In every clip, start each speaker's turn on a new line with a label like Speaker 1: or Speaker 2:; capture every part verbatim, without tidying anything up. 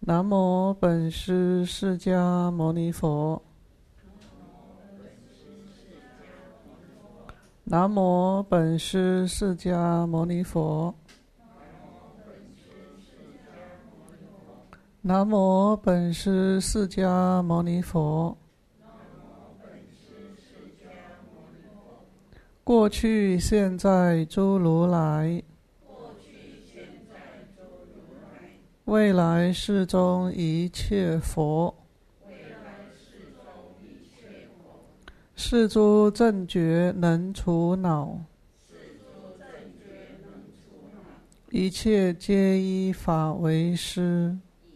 Speaker 1: 南无本师释迦牟尼佛。南无本师释迦牟尼佛。南无本师释迦牟尼佛。过去现在诸如来，未来世中一切佛，是诸正觉能除恼，一切皆依法为师，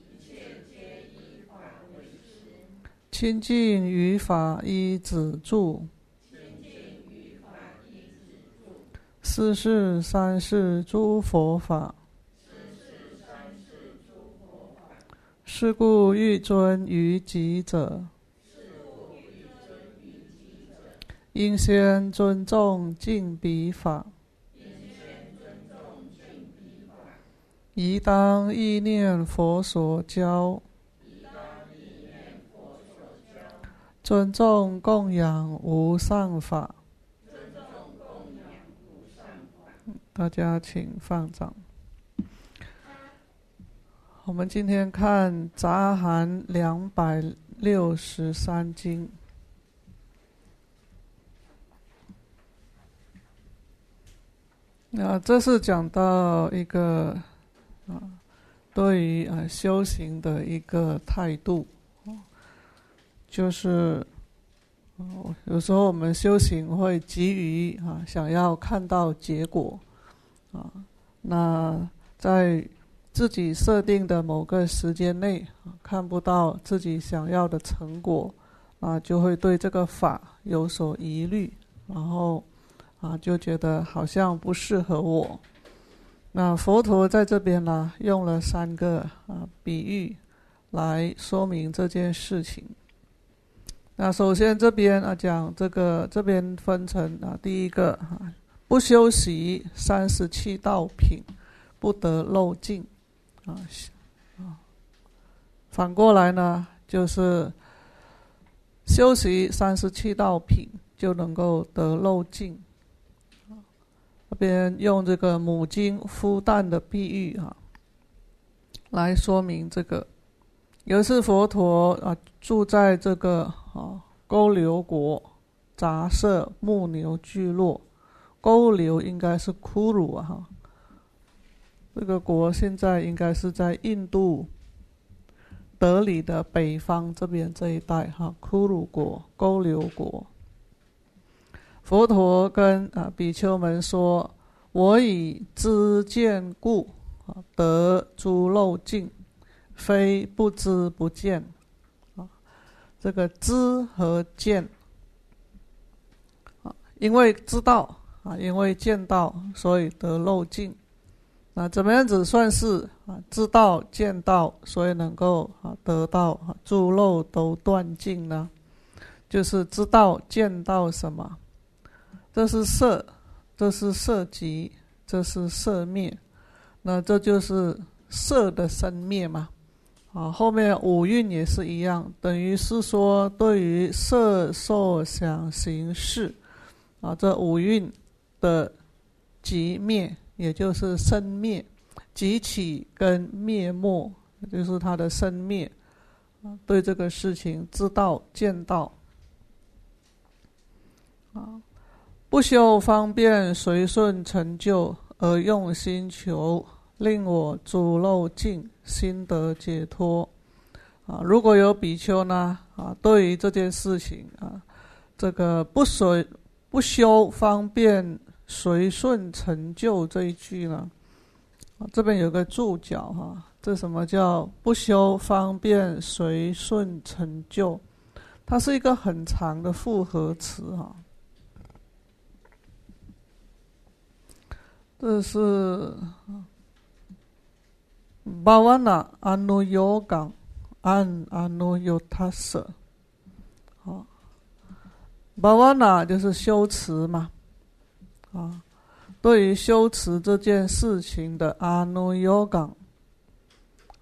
Speaker 1: 清净于法依止住，四世三世诸佛法，是故欲尊于己者，应先尊重敬彼法，宜当意念佛所教，尊重供养无上法。大家请放掌。我们今天看杂含两百六十三经。那这是讲到一个啊，对于啊修行的一个态度，就是哦，有时候我们修行会急于啊想要看到结果啊，那在自己设定的某个时间内啊看不到自己想要的成果啊，就会对这个法有所疑虑，然后啊就觉得好像不适合我。那佛陀在这边呢，用了三个啊比喻来说明这件事情。那首先这边啊讲这个，这边分成啊第一个啊不修习三十七道品，不得漏尽啊啊。反过来呢，就是修习三十七道品就能够得漏尽。这边用这个母精孵蛋的比喻啊，来说明这个。有一次佛陀啊住在这个啊沟流国杂色牧牛聚落，沟流应该是库鲁啊哈，这个国现在应该是在印度德里的北方这边这一带哈，库鲁国沟流国。佛陀跟啊比丘们说：“我以知见故啊得诸漏尽。”非不知不见啊，这个知和见啊，因为知道啊，因为见到，所以得漏尽。那怎么样子算是啊知道见到，所以能够啊得到啊诸漏都断尽呢？就是知道见到什么？这是色，这是色集，这是色灭。那这就是色的生灭嘛。啊，后面五蕴也是一样，等于是说对于色受想行识啊这五蕴的极灭，也就是生灭，极起跟灭没，就是它的生灭啊，对这个事情知道见到啊，不修方便随顺成就，而用心求，令我诸漏尽，心得解脱啊！如果有比丘呢啊，对于这件事情啊，这个不随不修方便随顺成就这一句呢，啊、这边有个注脚哈、啊，这什么叫不修方便随顺成就？它是一个很长的复合词哈、啊。这是Bhavana Anuyogam An Anuyotassa， 好 ，Bhavana 就是修持嘛，啊，对于修持这件事情的 Anuyogam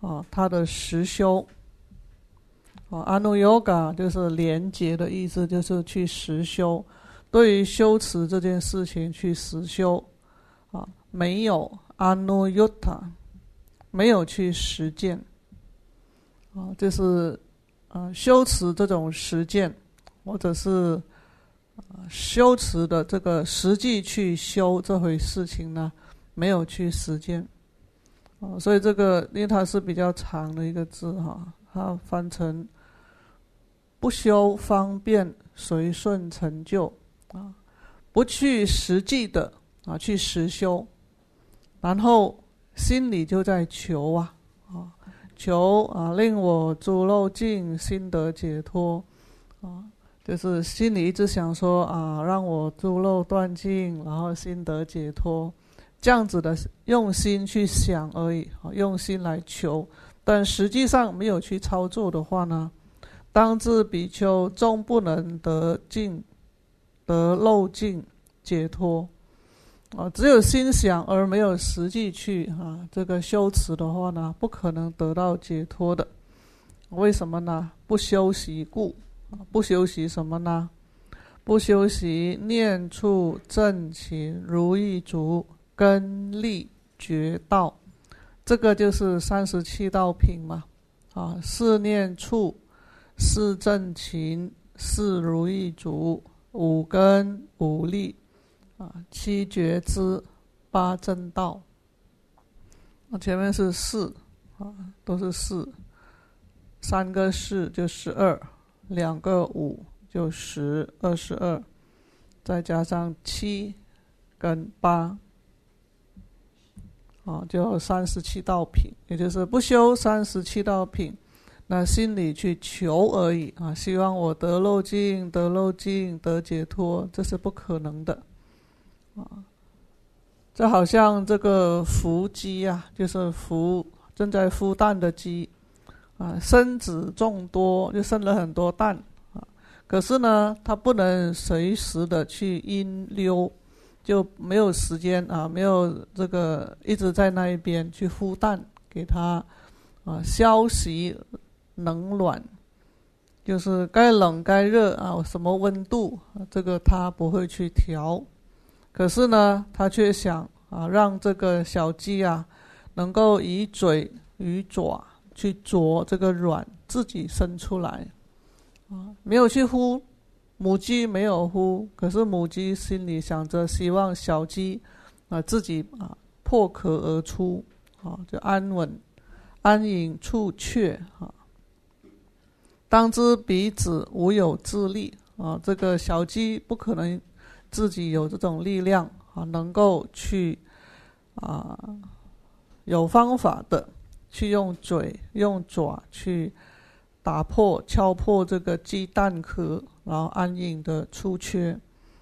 Speaker 1: 啊，他的实修。啊，Anuyoga 就是连结的意思，就是去实修。对于修持这件事情去实修，啊，没有 Anuyutta， 没有去实践，啊，就是啊修持这种实践，或者是啊修持的这个实际去修这回事情呢，没有去实践。啊，所以这个因为它是比较长的一个字哈，它翻成不修方便随顺成就啊，不去实际的啊去实修，然后心里就在求啊啊求啊令我诸漏尽心得解脱啊，就是心里一直想说啊让我诸漏断尽，然后心得解脱，这样子的用心去想而已，用心来求，但实际上没有去操作的话呢，当知比丘终不能得尽得漏尽解脱啊！只有心想而没有实际去啊这个修持的话呢，不可能得到解脱的。为什么呢？不修习故。不修习什么呢？不修习念处正勤如意足根利觉道，这个就是三十七道品嘛。啊，四念处，四正勤，四如意足，五根五力，啊，七觉知，八正道。那前面是四啊，都是四，三个四就十二，两个五就十，二十二，再加上七跟八，啊，就三十七道品，也就是不修三十七道品。那心里去求而已啊，希望我得漏尽，得漏尽，得解脱，这是不可能的啊。这好像这个孵鸡啊，就是孵正在孵蛋的鸡啊，生子众多，就生了很多蛋啊。可是呢，它不能随时的去阴溜，就没有时间啊，没有这个一直在那一边去孵蛋，给它啊消息。冷暖就是该冷该热啊，什么温度，这个他不会去调。可是呢，他却想啊，让这个小鸡啊，能够以嘴与爪去啄这个卵，自己生出来啊，没有去孵，母鸡没有孵，可是母鸡心里想着，希望小鸡啊自己啊破壳而出啊，就安稳安隐处却啊。当知彼子无有自力啊，这个小鸡不可能自己有这种力量啊，能够去啊有方法的去用嘴用爪去打破敲破这个鸡蛋壳，然后安隐的出缺。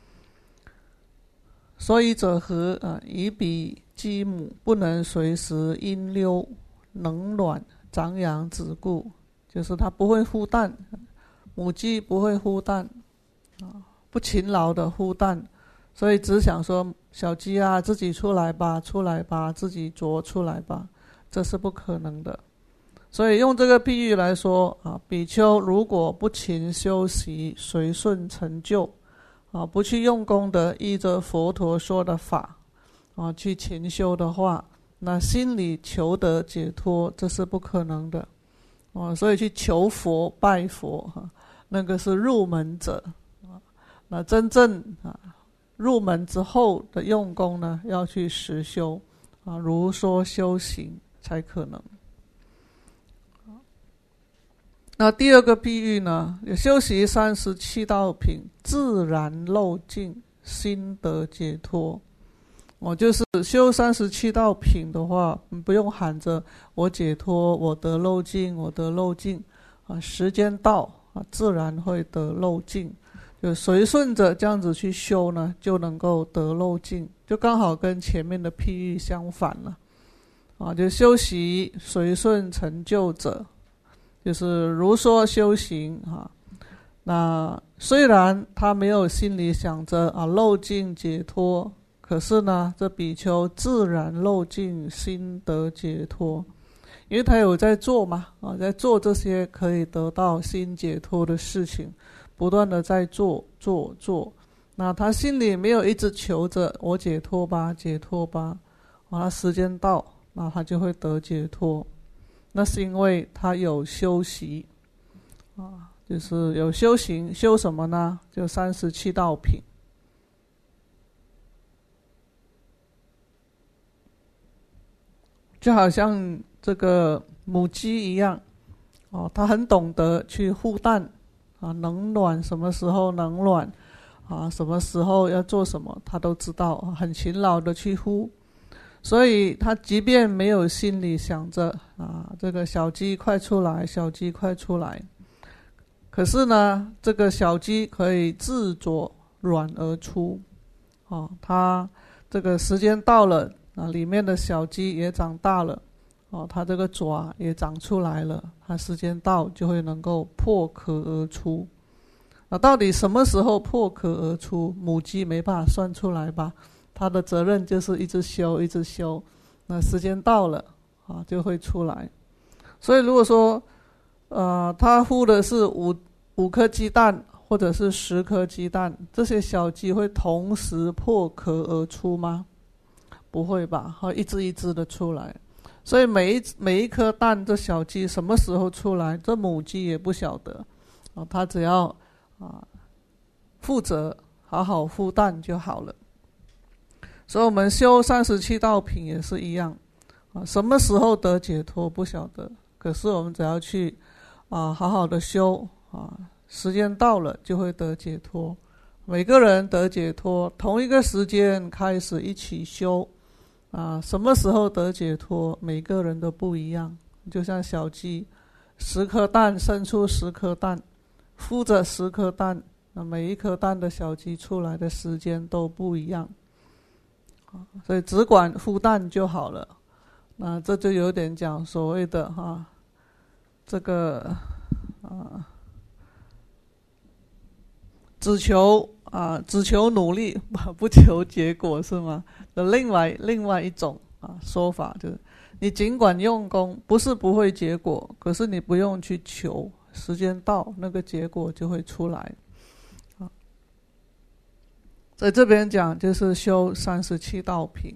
Speaker 1: 所以者何啊？以彼鸡母不能随时阴溜冷暖长养子故。就是它不会孵蛋，母鸡不会孵蛋啊，不勤劳的孵蛋，所以只想说小鸡啊自己出来吧，出来吧，自己啄出来吧，这是不可能的。所以用这个譬喻来说啊，比丘如果不勤修习，随顺成就啊，不去用功的依着佛陀说的法啊去勤修的话，那心里求得解脱，这是不可能的。哦，所以去求佛拜佛哈，那个是入门者啊。那真正啊入门之后的用功呢，要去实修啊，如说修行才可能。那第二个譬喻呢，修习三十七道品，自然漏尽，心得解脱。我、哦、就是修三十七道品的话，不用喊着我解脱，我得漏尽，我得漏尽啊，时间到啊，自然会得漏尽。就随顺着这样子去修呢，就能够得漏尽，就刚好跟前面的譬喻相反了啊。就修习随顺成就者，就是如说修行啊。那虽然他没有心里想着啊漏尽解脱。可是呢，这比丘自然漏尽，心得解脱因为他有在做嘛，啊，在做这些可以得到心解脱的事情，不断的在做做做，那他心里没有一直求着我解脱吧解脱吧，啊，他时间到，那他就会得解脱。那是因为他有修习啊，就是有修行。修什么呢？就三十七道品。就好像这个母鸡一样，哦，它很懂得去孵蛋啊，能卵什么时候能卵啊，什么时候要做什么，它都知道，很勤劳的去孵。所以它即便没有心里想着啊，这个小鸡快出来，小鸡快出来，可是呢，这个小鸡可以自着卵而出，哦，它这个时间到了。啊，里面的小鸡也长大了，哦，它这个爪也长出来了，它时间到就会能够破壳而出。那到底什么时候破壳而出？母鸡没办法算出来吧？它的责任就是一直修，一直修，那时间到了啊，就会出来。所以如果说，呃，它孵的是五五颗鸡蛋，或者是十颗鸡蛋，这些小鸡会同时破壳而出吗？不会吧，会一只一只的出来。所以每一每一颗蛋，这小鸡什么时候出来，这母鸡也不晓得，啊，它只要啊负责好好孵蛋就好了。所以我们修三十七道品也是一样，啊，什么时候得解脱不晓得，可是我们只要去啊好好的修啊，时间到了就会得解脱。每个人得解脱，同一个时间开始一起修。啊，什么时候得解脱？每个人都不一样。就像小鸡，十颗蛋生出十颗蛋，孵着十颗蛋，那每一颗蛋的小鸡出来的时间都不一样。所以只管孵蛋就好了。那这就有点讲所谓的哈、啊，这个啊，只求啊，只求努力，不求结果，是吗？另外另外一种啊说法就是，你尽管用功，不是不会结果，可是你不用去求，时间到那个结果就会出来。啊，在这边讲就是修三十七道品。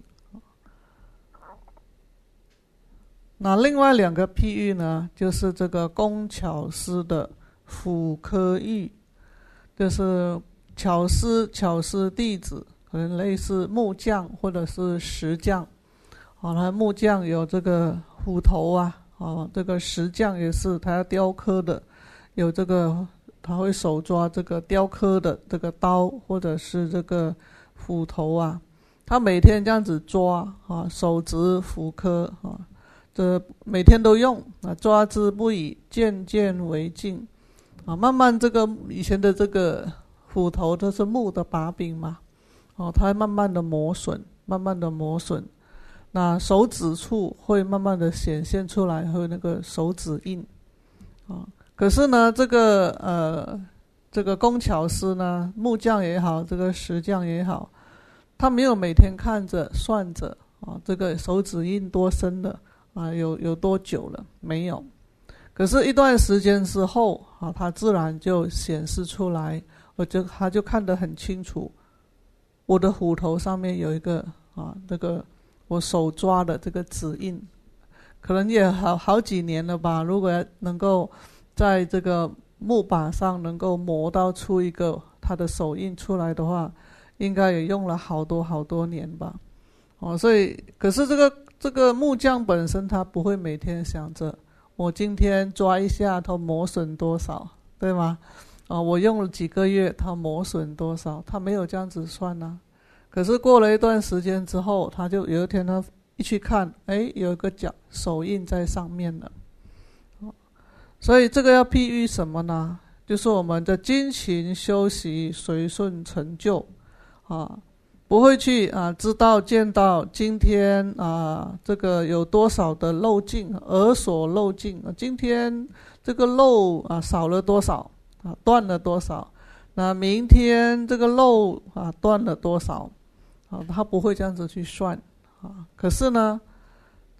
Speaker 1: 那另外两个譬喻呢，就是这个工巧师的斧科喻，就是巧师巧师弟子。可能类似木匠或者是石匠，啊，那木匠有这个斧头啊，啊，这个石匠也是他要雕刻的，有这个他会手抓这个雕刻的这个刀或者是这个斧头啊，他每天这样子抓啊，手执斧刻啊，这每天都用啊，抓之不已，渐渐为净啊，慢慢这个以前的这个斧头都是木的把柄嘛。哦，它会慢慢的磨损，慢慢的磨损，那手指处会慢慢的显现出来，会有那个手指印，啊，可是呢，这个呃，这个工巧师呢，木匠也好，这个石匠也好，他没有每天看着算着啊，这个手指印多深了啊，有有多久了，没有，可是一段时间之后啊，他自然就显示出来，我就他就看得很清楚。我的虎头上面有一个啊，这个我手抓的这个指印，可能也好好几年了吧。如果能够在这个木板上能够磨到出一个他的手印出来的话，应该也用了好多好多年吧。哦，所以可是这个这个木匠本身他不会每天想着我今天抓一下它磨损多少，对吗？啊，我用了几个月，它磨损多少？他没有这样子算啊。可是过了一段时间之后，他就有一天他一去看，哎，有一个脚手印在上面了。所以这个要譬喻什么呢？就是我们的精勤修习，随顺成就啊，不会去啊知道见到今天啊这个有多少的漏尽，耳所漏尽，今天这个漏啊少了多少。啊，断了多少？那明天这个漏啊断了多少？啊，他不会这样子去算啊。可是呢，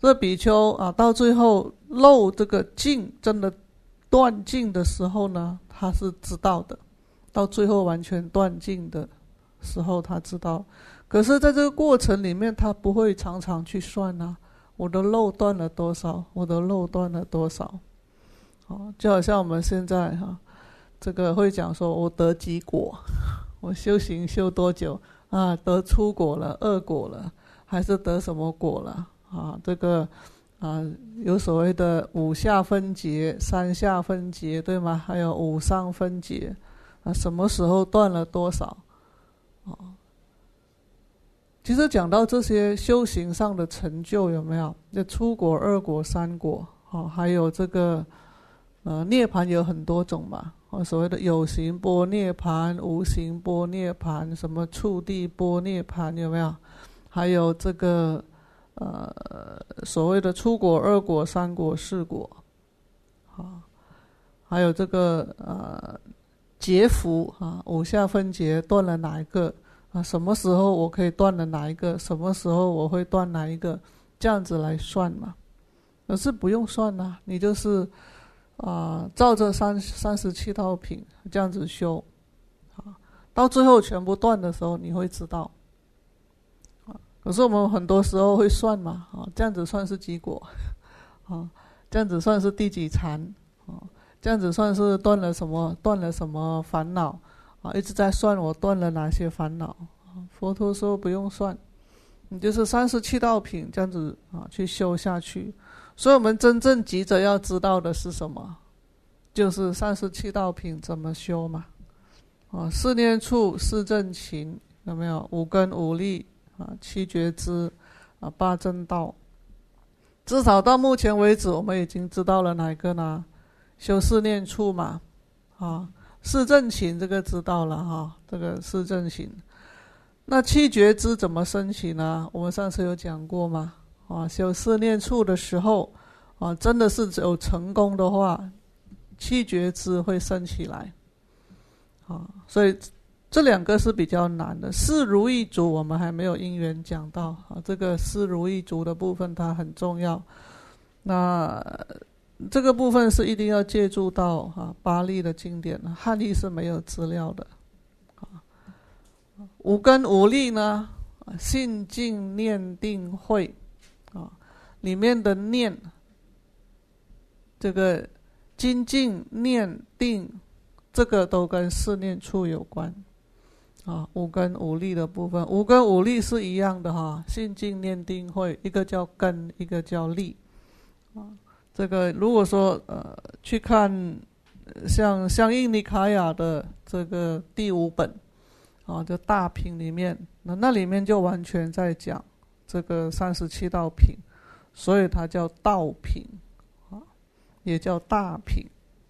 Speaker 1: 这比丘啊，到最后漏这个尽真的断尽的时候呢，他是知道的。到最后完全断尽的时候，他知道。可是在这个过程里面，他不会常常去算啊，我的漏断了多少，我的漏断了多少。哦，就好像我们现在哈、啊，这个会讲说，我得几果，我修行修多久啊？得初果了，二果了，还是得什么果了啊？这个啊，有所谓的五下分解、三下分解，对吗？还有五上分解啊，什么时候断了多少？啊，其实讲到这些修行上的成就，有没有？那初果、二果、三果，啊，还有这个。呃，涅槃有很多种嘛，哦，所谓的有形般涅槃、无形般涅槃，什么触地般涅槃，有没有？还有这个呃所谓的初果、二果、三果、四果，啊，还有这个呃劫福啊，五下分劫断了哪一个啊？什么时候我可以断了哪一个？什么时候我会断哪一个？这样子来算嘛？可是不用算啊，你就是。啊，照着三三十七道品这样子修，啊，到最后全部断的时候，你会知道。啊，可是我们很多时候会算嘛，啊，这样子算是几果，啊，这样子算是第几禅，啊，这样子算是断了什么，断了什么烦恼，啊，一直在算我断了哪些烦恼。啊，佛陀说不用算，你就是三十七道品这样子啊去修下去。所以我们真正急着要知道的是什么？就是三十七道品怎么修嘛？啊，四念处、四正勤，有没有？五根五力啊，七觉支啊，八正道。至少到目前为止，我们已经知道了哪一个呢？修四念处嘛，啊，四正勤这个知道了哈、啊，这个四正勤。那七觉支怎么升起呢？我们上次有讲过吗？啊，修四念处的时候，啊，真的是有成功的话，七觉支会升起来，啊，所以这两个是比较难的。四如意足我们还没有因缘讲到，啊，这个四如意足的部分它很重要。那这个部分是一定要借助到啊巴利的经典，汉译是没有资料的。啊，五根五力呢，信静念定慧。啊，里面的念，这个精进念定，这个都跟四念处有关。啊，五根五力的部分，五根五力是一样的哈，信静念定慧，一个叫根，一个叫力。啊，这个如果说呃去看像像印尼卡雅的这个第五本，啊，就大品里面，那那里面就完全在讲。这个三十七道品，所以它叫道品，啊，也叫大品。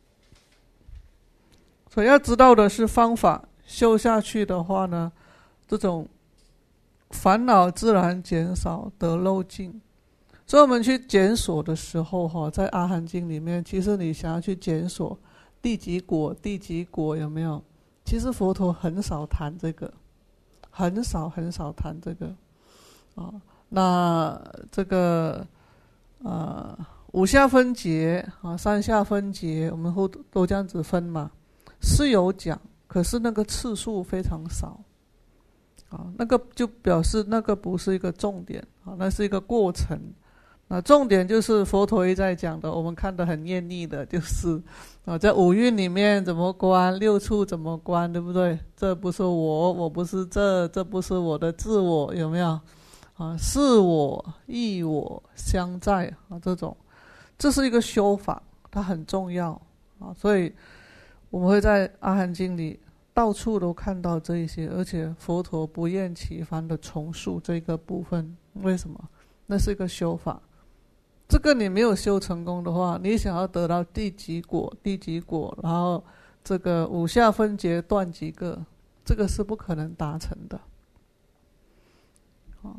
Speaker 1: 所以要知道的是方法，修下去的话呢，这种烦恼自然减少，得漏尽。所以我们去检索的时候，哈，在阿含经里面，其实你想要去检索第几果、第几果有没有？其实佛陀很少谈这个，很少很少谈这个。啊，那这个呃五下分解啊，三下分解，我们都都这样子分嘛，是有讲，可是那个次数非常少，啊，那个就表示那个不是一个重点啊，那是一个过程。那重点就是佛陀一再讲的，我们看得很厌腻的，就是啊，在五蕴里面怎么观，六处怎么观，对不对？这不是我，我不是这，这不是我的自我，有没有？啊，是我异我相在啊，这种，这是一个修法，它很重要啊，所以我们会在阿含经里到处都看到这一些，而且佛陀不厌其烦的重述这个部分。为什么？那是一个修法，这个你没有修成功的话，你想要得到第几果、第几果，然后这个五下分解断几个，这个是不可能达成的。啊。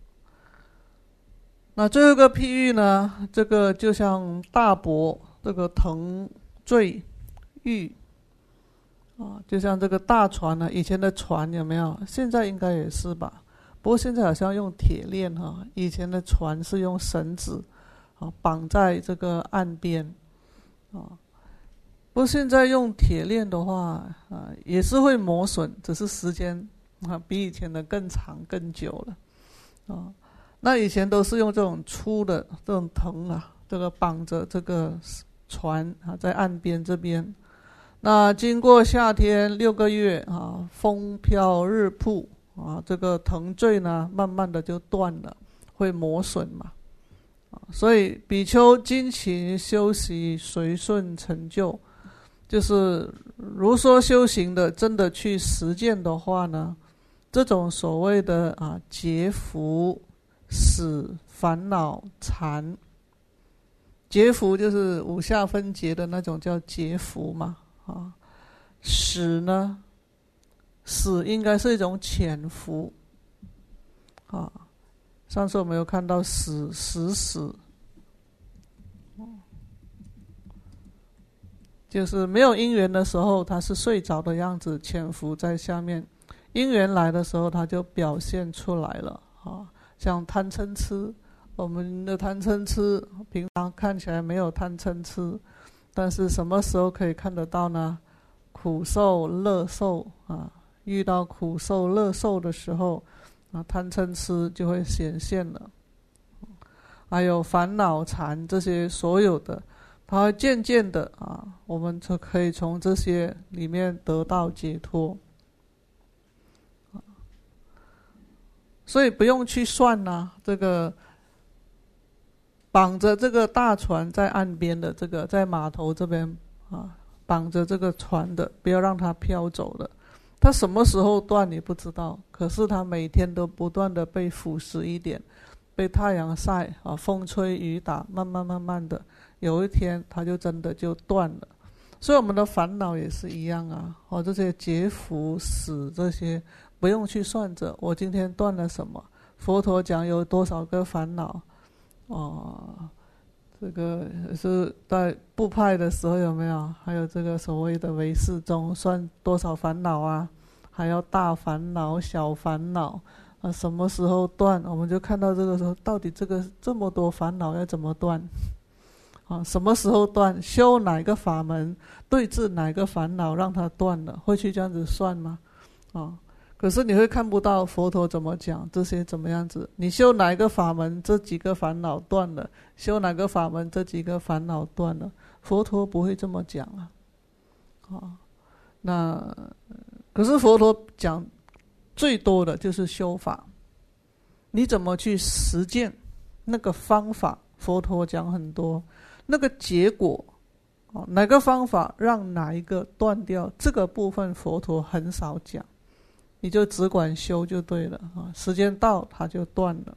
Speaker 1: 那最后一个譬喻呢，这个就像大伯这个腾坠玉啊，就像这个大船呢，以前的船有没有？现在应该也是吧， 不过现在好像用铁链哈，以前的船是用绳子啊绑在这个岸边啊。不过现在用铁链的话啊，也是会磨损，只是时间啊比以前的更长更久了啊。那以前都是用这种粗的这种藤啊，这个绑着这个船啊，在岸边这边。那经过夏天六个月啊，风飘日曝啊，这个藤坠呢，慢慢的就断了，会磨损嘛。啊，所以比丘精勤修习，随顺成就，就是如说修行的，真的去实践的话呢，这种所谓的啊劫福、死、烦恼、缠，劫福就是五下分劫的那种叫劫福嘛。啊，死呢？死应该是一种潜伏。啊，上次我们有看到死死死，就是没有因缘的时候，他是睡着的样子，潜伏在下面；因缘来的时候，他就表现出来了。啊，像贪嗔痴，我们的贪嗔痴平常看起来没有贪嗔痴。但是什么时候可以看得到呢？苦受乐受啊，遇到苦受乐受的时候啊，贪嗔痴就会显现了。还有烦恼缠这些所有的，它会渐渐的啊，我们就可以从这些里面得到解脱。所以不用去算呐、啊，这个绑着这个大船在岸边的这个，在码头这边啊，绑着这个船的，不要让它飘走了。它什么时候断你不知道，可是它每天都不断的被腐蚀一点，被太阳晒啊，风吹雨打，慢慢慢慢的，有一天它就真的就断了。所以我们的烦恼也是一样啊，哦，这些劫福死这些不用去算着，我今天断了什么。佛陀讲有多少个烦恼。哦，这个是在部派的时候有没有？还有这个所谓的唯识中算多少烦恼啊？还要大烦恼、小烦恼啊？什么时候断？我们就看到这个时候，到底这个这么多烦恼要怎么断？啊，什么时候断？修哪个法门对治哪个烦恼让它断了？会去这样子算吗？啊？可是你会看不到佛陀怎么讲这些怎么样子，你修哪一个法门这几个烦恼断了，修哪个法门这几个烦恼断了，佛陀不会这么讲啊。啊，那可是佛陀讲最多的就是修法，你怎么去实践那个方法，佛陀讲很多，那个结果哪个方法让哪一个断掉，这个部分佛陀很少讲，你就只管修就对了啊，时间到它就断了。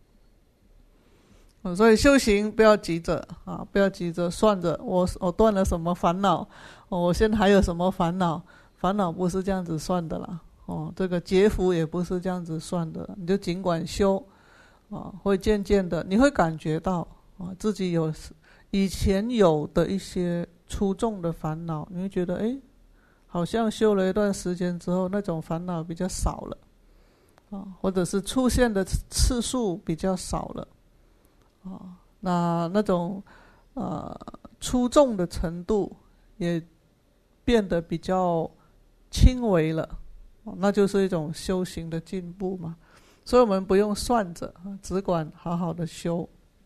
Speaker 1: 啊，所以修行不要急着啊，不要急着算着我我断了什么烦恼，哦，我现在还有什么烦恼？烦恼不是这样子算的啦，哦，这个劫福也不是这样子算的，你就尽管修啊，会渐渐的你会感觉到啊，自己有以前有的一些粗重的烦恼，你会觉得哎。好像修了一段时间之后，那种烦恼比较少了，啊，或者是出现的次数比较少了，啊，那那种呃出众的程度也变得比较轻微了，那就是一种修行的进步嘛。所以我们不用算着，只管好好的修。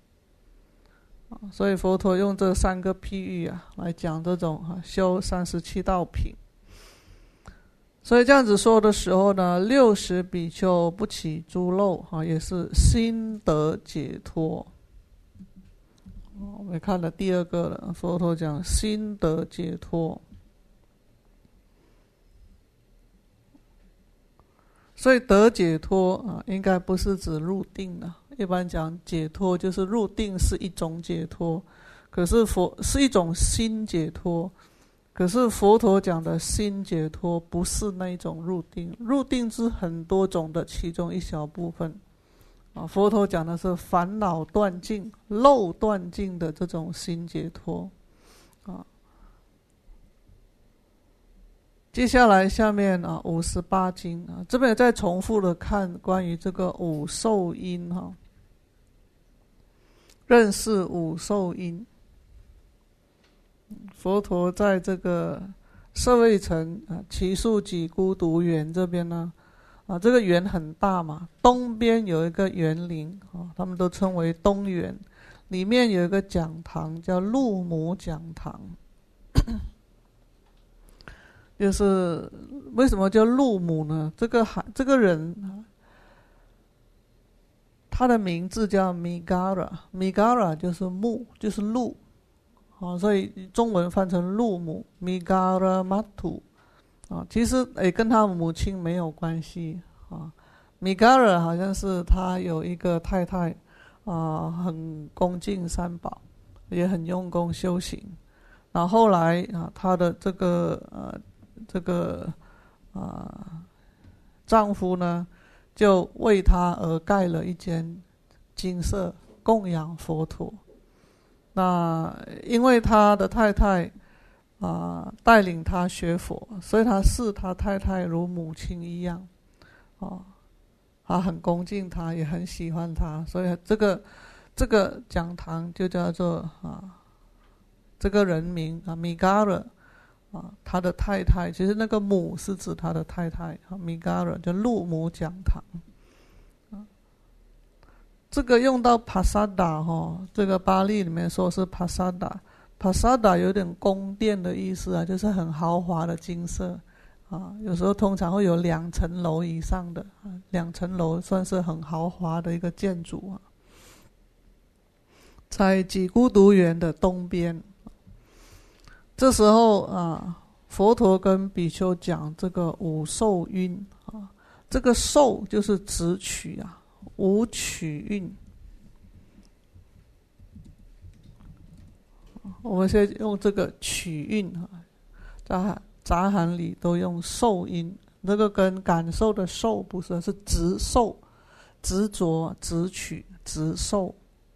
Speaker 1: 所以佛陀用这三个譬喻啊，来讲这种修三十七道品。所以这样子说的时候呢，六十比丘不起诸漏，也是心得解脱。我们看了第二个了，佛陀讲心得解脱。所以得解脱啊，应该不是指入定了。一般讲解脱就是入定是一种解脱，可是佛是一种心解脱。可是佛陀讲的心解脱不是那一种入定，入定是很多种的其中一小部分啊。佛陀讲的是烦恼断尽、漏断尽的这种心解脱啊。 接下来下面啊五十八经啊，这边也再重复的看关于这个五受因哈、啊，认识五受因。佛陀在这个舍卫城啊祇树给孤独园这边呢，啊这个园很大嘛，东边有一个园林啊，他们都称为东园，里面有一个讲堂叫鹿母讲堂。就是为什么叫鹿母呢？这个这个人他的名字叫 Migara，Migara 就是木，就是鹿。啊，所以中文翻成鹿母 Migara Matu 啊，其实也跟他母亲没有关系啊。Migara 好像是他有一个太太啊，很恭敬三宝，也很用功修行。然后后来啊，他的这个呃这个啊丈夫呢，就为他而盖了一间精舍供养佛陀。那因为他的太太啊、呃、带领他学佛，所以他视他太太如母亲一样，哦，他很恭敬他，也很喜欢他，所以这个这个讲堂就叫做啊，这个人名啊 Migara 啊，他的太太，其实那个母是指他的太太啊 Migara 就鹿母讲堂。这个用到 Pasada 哈，这个巴利里面说是 Pasada，Pasada 有点宫殿的意思啊，就是很豪华的精舍啊，有时候通常会有两层楼以上的，啊、两层楼算是很豪华的一个建筑啊。在给孤独园的东边，这时候啊，佛陀跟比丘讲这个五受蕴啊，这个受就是直取啊。五取蕴，我们现在用这个取蕴啊，在杂含里都用受因，这个跟感受的受不是，是执受、执着、执取、执受。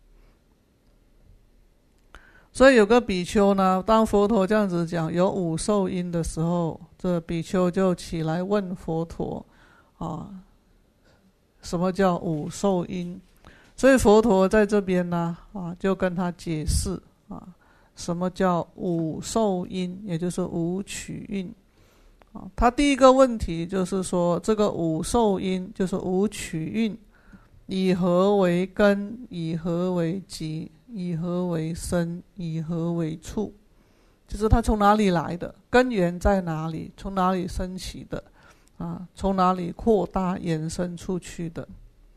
Speaker 1: 所以有个比丘呢，当佛陀这样子讲有五受因的时候，这比丘就起来问佛陀啊。什么叫五受因？所以佛陀在这边呢，啊，就跟他解释啊，什么叫五受因，也就是五取蕴。啊，他第一个问题就是说，这个五受因就是五取蕴，以何为根？以何为基？以何为身？以何为处？就是它从哪里来的？根源在哪里？从哪里升起的？啊，从哪里扩大延伸出去的？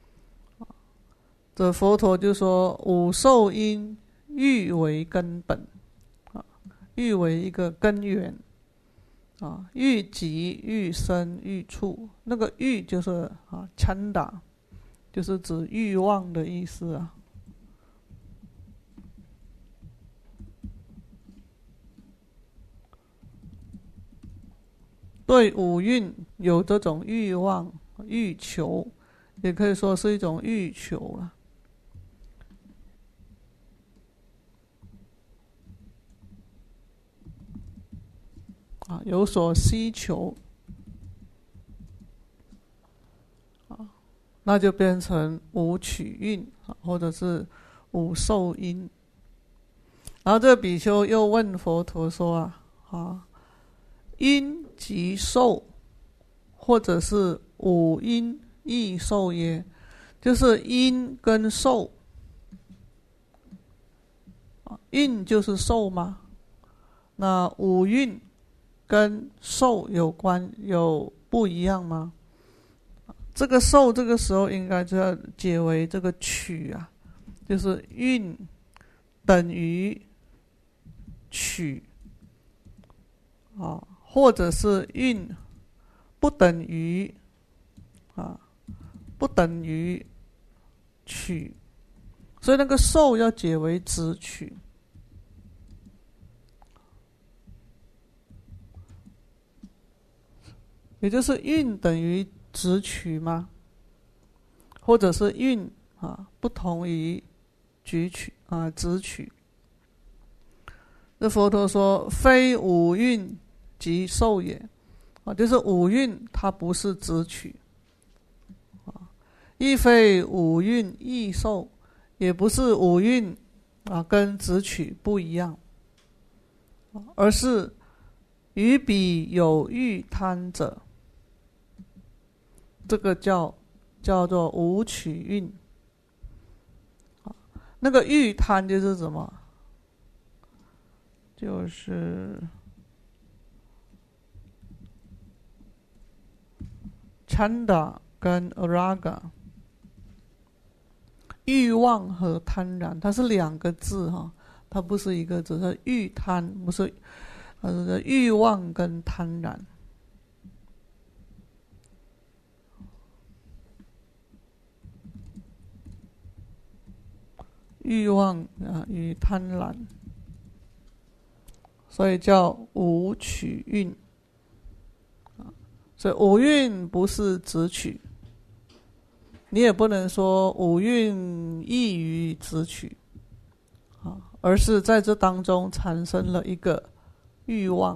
Speaker 1: 这佛陀就说五受因欲为根本，啊，欲为一个根源，啊，欲极欲生欲处，那个欲就是啊chanda，就是指欲望的意思啊。对五蕴有这种欲望、欲求，也可以说是一种欲求了。啊，有所需求，啊，那就变成五取蕴，或者是五受因。然后这个比丘又问佛陀说啊，啊。因即受，或者是五因亦受耶？就是因跟受，因就是受吗？那五蕴跟受有关有不一样吗？这个受这个时候应该就要解为这个取啊，就是蕴等于取啊。或者是蕴不等于啊，不等于取，所以那个受要解为直取。也就是蕴等于直取吗？或者是蕴啊不同于举取啊直取？那佛陀说：非五蕴即受也， 啊，就是五蕴它不是执取啊，亦非五蕴异受，也不是五蕴啊跟执取不一样，而是于彼有欲贪者，这个叫叫做无取蕴。那个欲贪就是什么？就是chanda 跟 raga， 欲望和贪婪，它是两个字哈，它不是一个字，是欲贪，不是，呃，欲望跟贪婪。欲望啊与贪婪，所以叫无取蕴。所以五蕴不是执取，你也不能说五蕴异于执取，而是在这当中产生了一个欲望，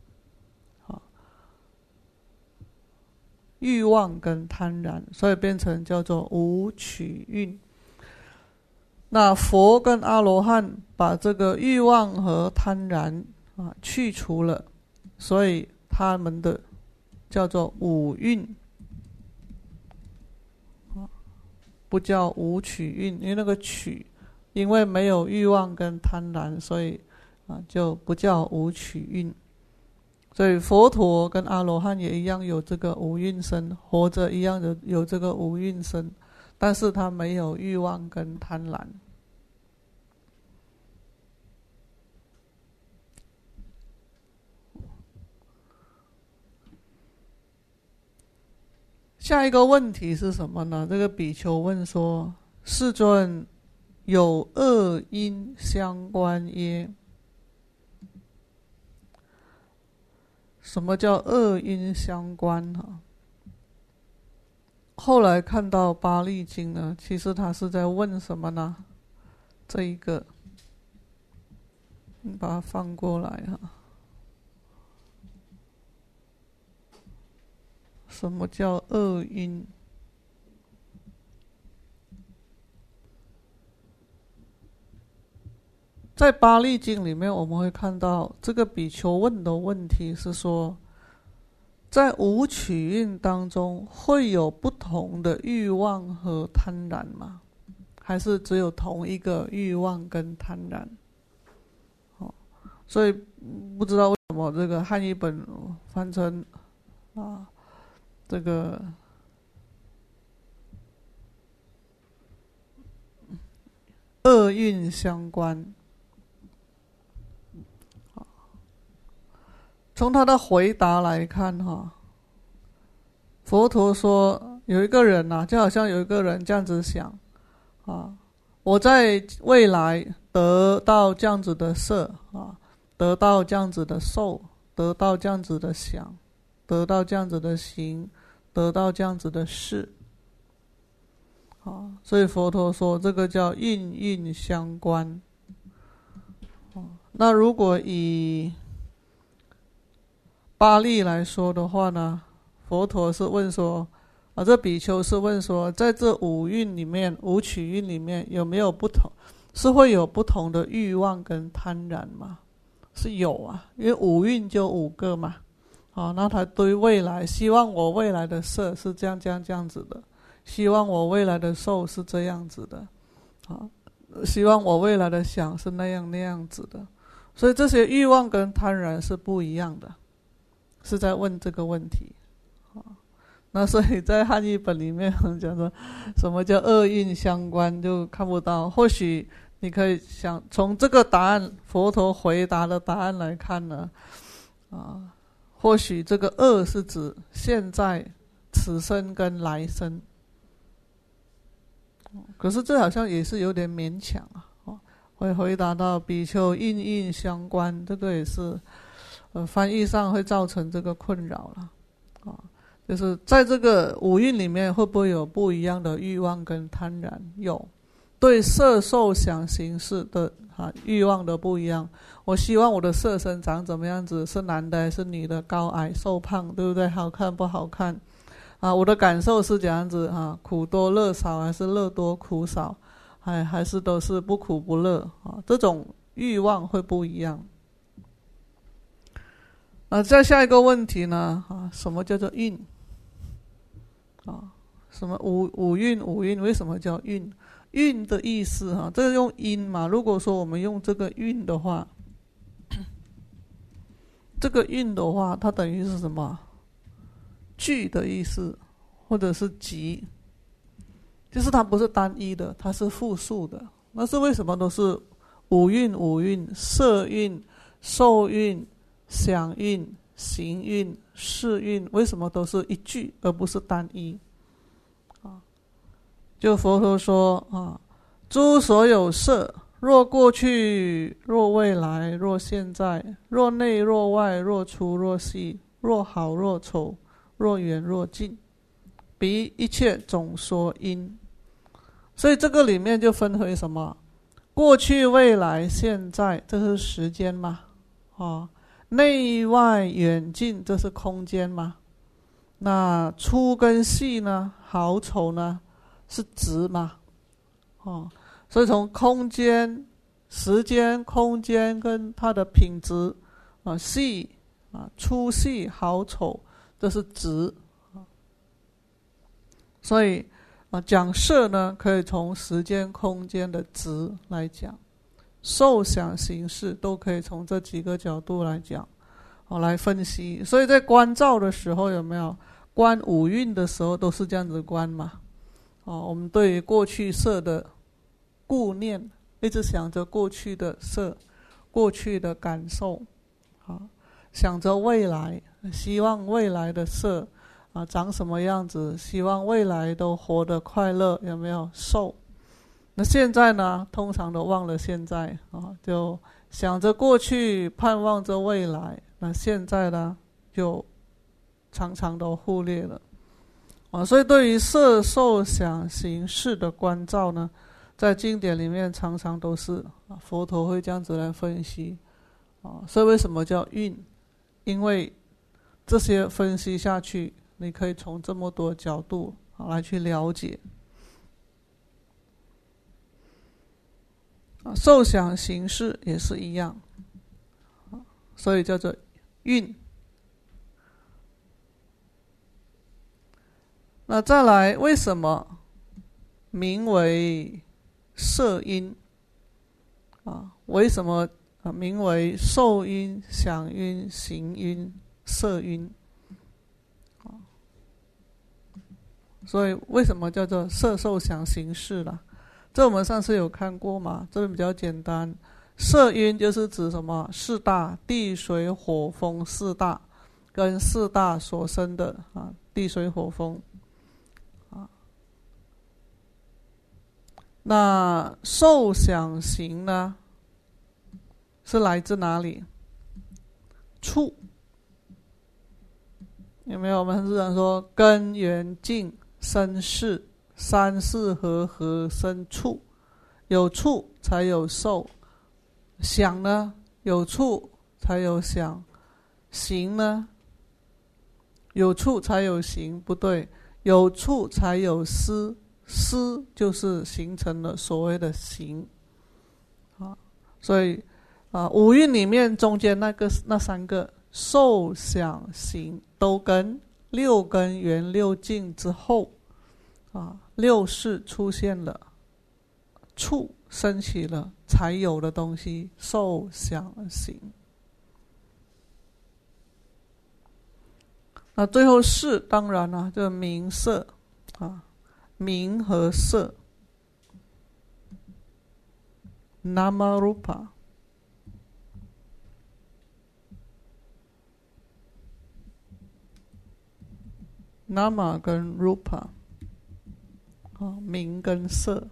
Speaker 1: 欲望跟贪婪，所以变成叫做无取蕴。那佛跟阿罗汉把这个欲望和贪婪啊去除了，所以他们的叫做五蕴，不叫无取蕴，因为那个取，因为没有欲望跟贪婪，所以啊就不叫无取蕴。所以佛陀跟阿罗汉也一样有这个五蕴身，活着一样的有这个五蕴身，但是他没有欲望跟贪婪。下一个问题是什么呢？这个比丘问说：世尊，有恶因相关耶？什么叫恶因相关哈？后来看到巴利经呢，其实他是在问什么呢？这一个，你把它放过来哈。什么叫恶因？在巴利经里面，我们会看到这个比丘问的问题是说，在五取蕴当中会有不同的欲望和贪婪吗？还是只有同一个欲望跟贪婪？哦，所以不知道为什么这个汉译本翻成啊。这个恶运相关，从他的回答来看哈，佛陀说有一个人呐、啊，就好像有一个人这样子想啊，我在未来得到这样子的色啊，得到这样子的受，得到这样子的想，得到这样子的行，得到这样子的事，啊，所以佛陀说这个叫应运相关。那如果以巴利来说的话呢，佛陀是问说，啊，这比丘是问说，在这五蕴里面，五取蕴里面有没有不同，是会有不同的欲望跟贪婪吗？是有啊，因为五蕴就五个嘛。啊，那他对未来希望我未来的色是这样这样这样子的，希望我未来的受是这样子的，啊，希望我未来的想是那样那样子的，所以这些欲望跟贪婪是不一样的，是在问这个问题。啊，那所以在汉译本里面讲说什么叫恶运相关就看不到，或许你可以想从这个答案佛陀回答的答案来看呢，啊。或许这个恶是指现在此生跟来生，可是这好像也是有点勉强啊。会回答到比丘应运相关，这个也是呃翻译上会造成这个困扰了啊。就是在这个五蕴里面会不会有不一样的欲望跟贪婪？有，对色受想行识的啊，欲望的不一样。我希望我的色身长怎么样子，是男的还是女的，高矮瘦胖，对不对？好看不好看啊？我的感受是怎样子啊？苦多乐少，还是乐多苦少，还还是都是不苦不乐啊？这种欲望会不一样。啊，再下一个问题呢？啊，什么叫做蕴？啊，什么五五蕴五蕴？为什么叫蕴？蕴的意思哈、啊，这个用音嘛。如果说我们用这个蕴的话，这个蕴的话，它等于是什么？聚的意思，或者是集，就是它不是单一的，它是复数的。那是为什么都是五蕴五蕴？色蕴、受蕴、想蕴、行蕴、识蕴，为什么都是一句而不是单一？啊，就佛陀说啊，诸所有色，若过去，若未来，若现在，若内若外，若粗若细，若好若丑，若远若近，彼一切总说因。所以这个里面就分为什么？过去、未来、现在，这是时间嘛？啊，内外远近，这是空间嘛？那粗跟细呢？好丑呢？是质嘛？哦，所以从空间、时间、空间跟它的品质啊，细啊、粗细、好丑，这是质。所以啊，讲色呢，可以从时间、空间的质来讲，受想行识都可以从这几个角度来讲，哦，来分析。所以在观照的时候，有没有观五蕴的时候，都是这样子观嘛？哦，我们对于过去色的顾念，一直想着过去的色，过去的感受，啊，想着未来，希望未来的色啊长什么样子，希望未来都活得快乐，有没有？受。那现在呢，通常都忘了现在啊，就想着过去，盼望着未来。那现在呢，就常常都忽略了。啊，所以对于色受想行识的观照呢，在经典里面常常都是啊，佛陀会这样子来分析啊。所以为什么叫蕴？因为这些分析下去，你可以从这么多角度啊来去了解。啊，受想行识也是一样，啊，所以叫做蕴。那再来，为什么名为色因？啊，为什么啊名为受因、想因、行因、色因？啊，所以为什么叫做色受想行识啦？这我们上次有看过嘛？这边比较简单，色因就是指什么？四大：地、水、火、风四大，跟四大所生的啊，地、水、火、风。那受想行呢，是来自哪里？触。有没有？我们日常说根缘境生识，三世合合生触，有触才有受。想呢，有触才有想。行呢，有触才有行，不对，有触才有思。思就是形成了所谓的行，啊，所以啊，五蕴里面中间那个那三个受想行都跟六根缘六境之后，啊，六识出现了，触升起了，才有的东西，受想行。那最后识当然了，就名色啊。名和色 Nama Rupa， Nama 跟 Rupa 啊，名跟色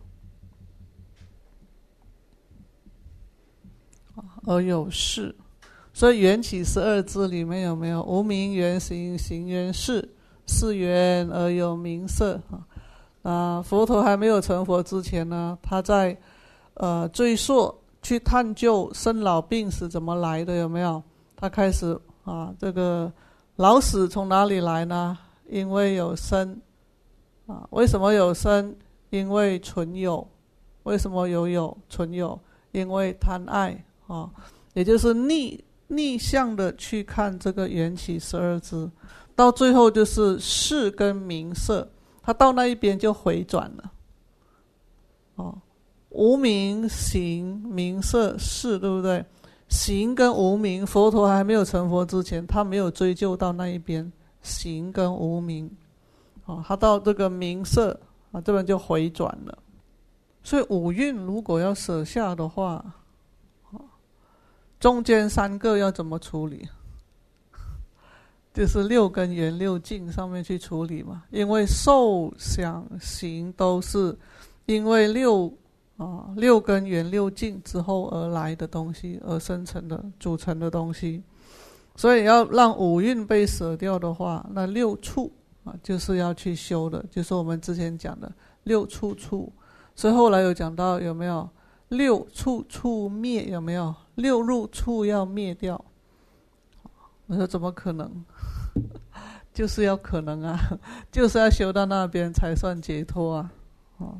Speaker 1: 而有识。所以缘起十二支里面有没有无名缘行，行缘识，识缘而有名色啊？啊，佛陀还没有成佛之前呢，他在呃追溯去探究生老病死怎么来的，有没有？他开始啊，这个老死从哪里来呢？因为有生啊，为什么有生？因为存有。为什么有有存有？因为贪爱啊，也就是逆逆向的去看这个缘起十二支，到最后就是识跟名色，他到那一边就回转了。哦，无明行名色识，对不对？行跟无明，佛陀还没有成佛之前，他没有追究到那一边行跟无明，哦，他到这个名色啊，这边就回转了。所以五蕴如果要舍下的话，中间三个要怎么处理？就是六根缘六境上面去处理嘛。因为受想行都是因为六啊六根缘六境之后而来的东西，而生成的组成的东西。所以要让五蕴被舍掉的话，那六处啊就是要去修的，就是我们之前讲的六处处。所以后来有讲到有没有六处处灭，有没有六入处要灭掉？我说怎么可能？就是要可能啊，就是要修到那边才算解脱啊。哦，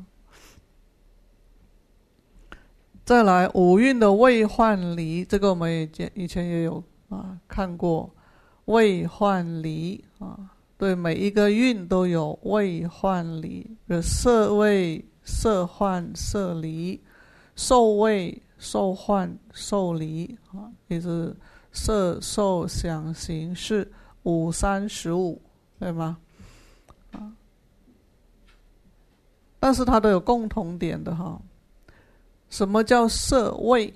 Speaker 1: 再来五蕴的未幻离，这个我们也以前也有啊看过，未幻离啊，对每一个蕴都有未幻离，有色味、色幻、色离，受味、受幻、受离啊，也是色受想行识五三十五，对吗？啊，但是它都有共同点的哈。什么叫色味？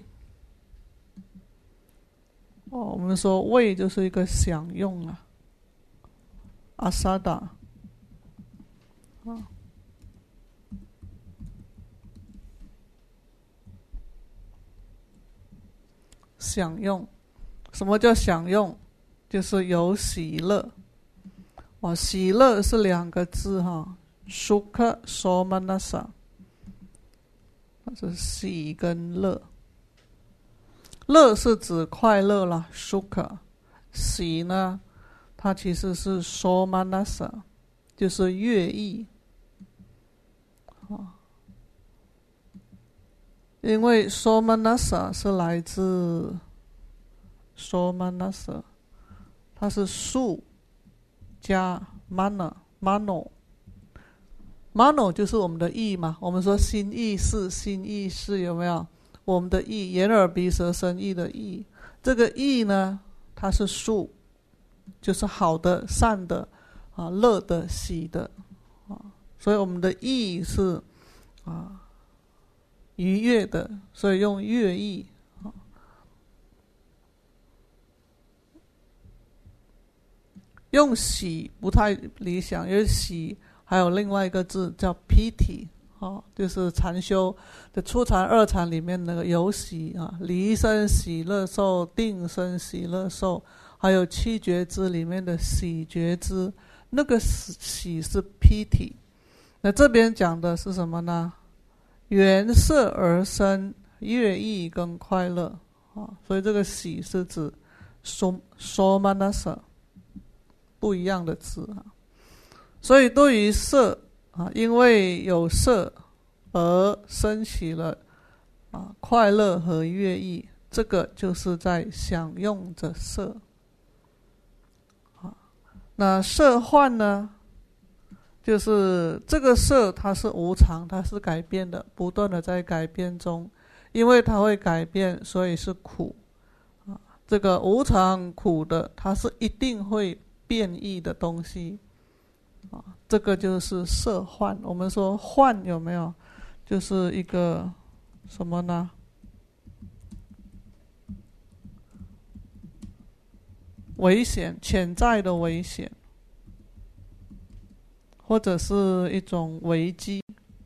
Speaker 1: 哦，我们说味就是一个享用啊，阿萨达啊。享用，什么叫享用？就是有喜乐。哦，喜乐是两个字哈 ，sukha somanasa， 这是喜跟乐。乐是指快乐啦 ，sukha。喜呢，它其实是 somanasa， 就是悦意。哦，因为 somanasa 是来自 somanasa， 它是数加 mana mano mano 就是我们的意嘛。我们说心意识，心意识有没有？我们的意，眼耳鼻舌身意的意，这个意呢，它是数，就是好的、善的啊、乐的、喜的啊。所以我们的意是啊愉悦的，所以用悦意。用喜不太理想，因为喜还有另外一个字叫 piti， 哦，就是禅修的初禅、二禅里面那个有喜啊，离生喜乐受、定生喜乐受，还有七觉支里面的喜觉支，那个喜是 piti。那这边讲的是什么呢？缘色而生悦意跟快乐啊，所以这个喜是指 somanasa。不一样的字啊，所以对于色啊，因为有色而升起了啊快乐和悦意，这个就是在享用着色啊。那色幻呢，就是这个色它是无常，它是改变的，不断的在改变中，因为它会改变，所以是苦啊。这个无常苦的，它是一定会变异的东西啊，这个就是色幻。我们说幻有没有，就是一个什么呢？危险，潜在的危险，或者是一种危机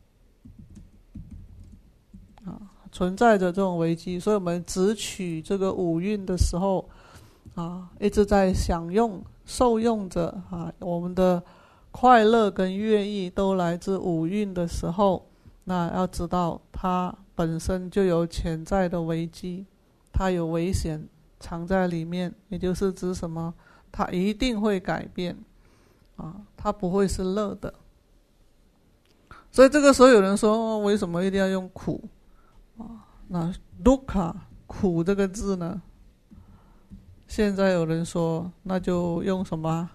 Speaker 1: 啊，存在着这种危机。所以我们执取这个五蕴的时候啊，一直在享用受用着啊，我们的快乐跟悦意都来自五蕴的时候，那要知道它本身就有潜在的危机，它有危险藏在里面，也就是指什么？它一定会改变啊，它不会是乐的。所以这个时候有人说，哦，为什么一定要用苦啊？那 dukkha 苦这个字呢？现在有人说，那就用什么？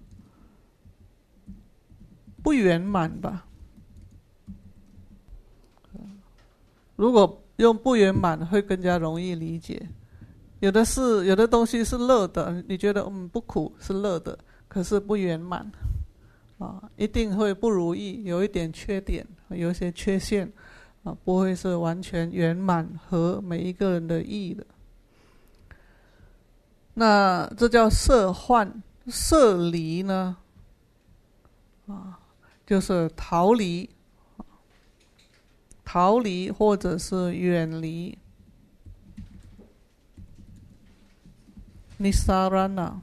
Speaker 1: 不圆满吧。如果用不圆满会更加容易理解。有的是有的东西是乐的，你觉得嗯不苦是乐的，可是不圆满啊，一定会不如意，有一点缺点，有一些缺陷啊，不会是完全圆满合每一个人的意的。那这叫摄患。摄离呢啊，就是逃离，逃离或者是远离。Nisarana，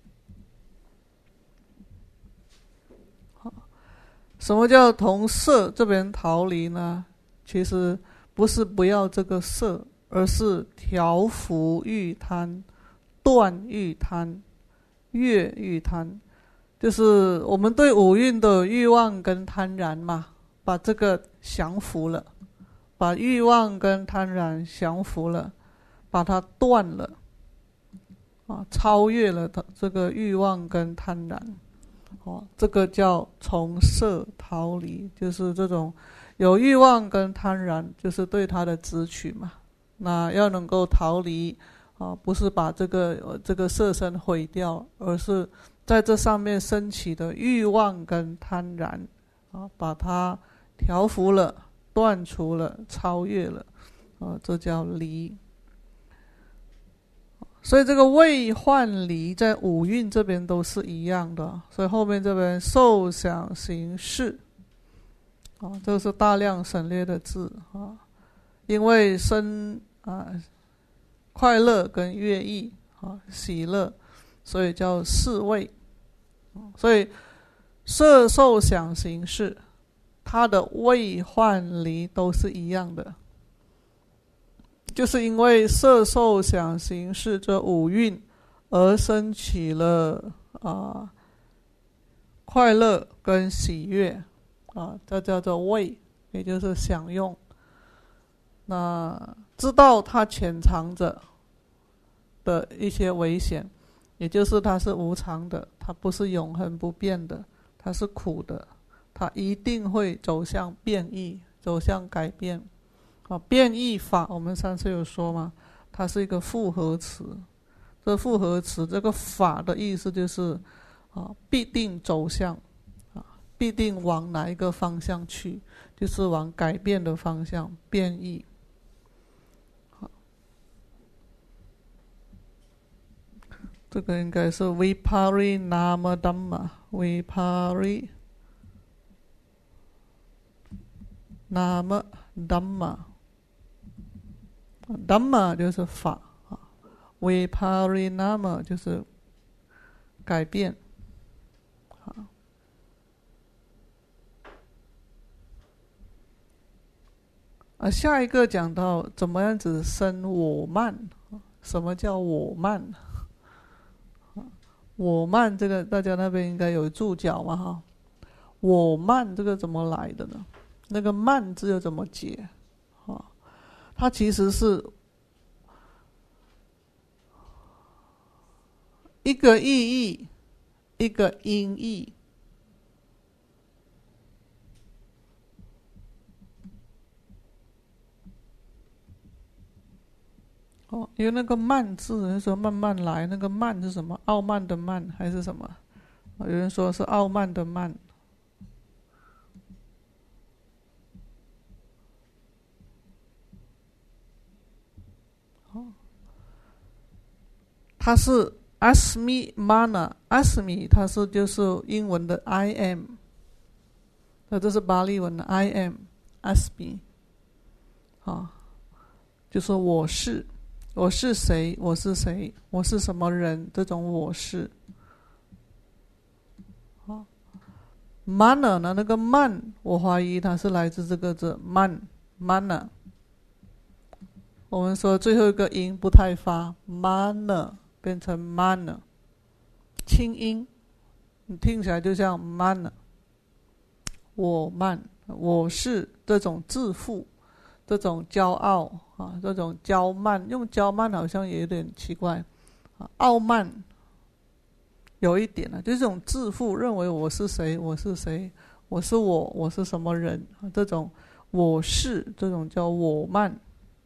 Speaker 1: 什么叫从色这边逃离呢？其实不是不要这个色，而是调伏欲贪、断欲贪、越欲贪，就是我们对五蕴的欲望跟贪婪嘛，把这个降服了，把欲望跟贪婪降服了，把它断了。啊，超越了这个欲望跟贪婪，哦，这个叫从色逃离，就是这种有欲望跟贪婪，就是对它的执取嘛。那要能够逃离啊，不是把这个这个色身毁掉，而是在这上面升起的欲望跟贪婪啊，把它调伏了、断除了、超越了，啊，这叫离。所以这个位幻离在五蕴这边都是一样的，所以后面这边受想行识啊，这个是大量省略的字啊，因为生啊快乐跟乐意啊喜乐，所以叫四位。所以色受想行识，它的位幻离都是一样的。就是因为色受想行识这五蕴而升起了啊快乐跟喜悦啊，这叫做味，也就是享用。那知道它潜藏着的一些危险，也就是它是无常的，它不是永恒不变的，它是苦的，它一定会走向变异，走向改变。啊，变异法我们上次有说嘛，它是一个复合词。这复合词这个法的意思就是啊，必定走向啊，必定往哪一个方向去，就是往改变的方向，变异。好，这个应该是 Viparinama Dhamma， Viparinama Dhamma，Dhamma 就是法啊 ，Viparinama 就是改变。好，啊，下一个讲到怎么样子生我慢，什么叫我慢？我慢这个大家那边应该有注脚嘛哈？我慢这个怎么来的呢？那个慢字又怎么解？啊，它其实是一个意义，一个音译。哦，因为那个慢字，人说慢慢来，那个慢是什么？傲慢的慢还是什么？有人说是傲慢的慢。哦，它是 asmi mana，asmi 它是就是英文的 I am， 那这是巴利文的 I am asmi， 啊，就是我是。我是谁？我是谁？我是什么人？这种我是。啊 ，mana 呢？那个慢，我怀疑它是来自这个字慢 mana。 我们说最后一个音不太发 mana 变成 mana 轻音，你听起来就像 mana 我慢，我是这种自负，这种骄傲啊，这种骄慢，用骄慢好像也有点奇怪啊，傲慢有一点啊，就是这种自负，认为我是谁，我是谁，我是我，我是什么人，这种我是，这种叫我慢。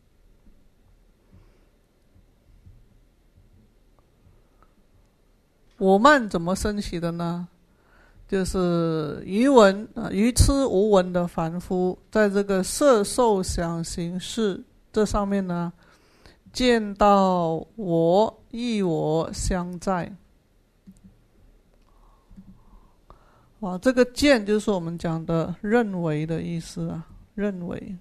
Speaker 1: 我慢怎么升起的呢？就是愚闻啊，愚痴无闻的凡夫，在这个色受想行识这上面呢，见到我亦我相在。啊，这个见就是我们讲的认为的意思啊，认为，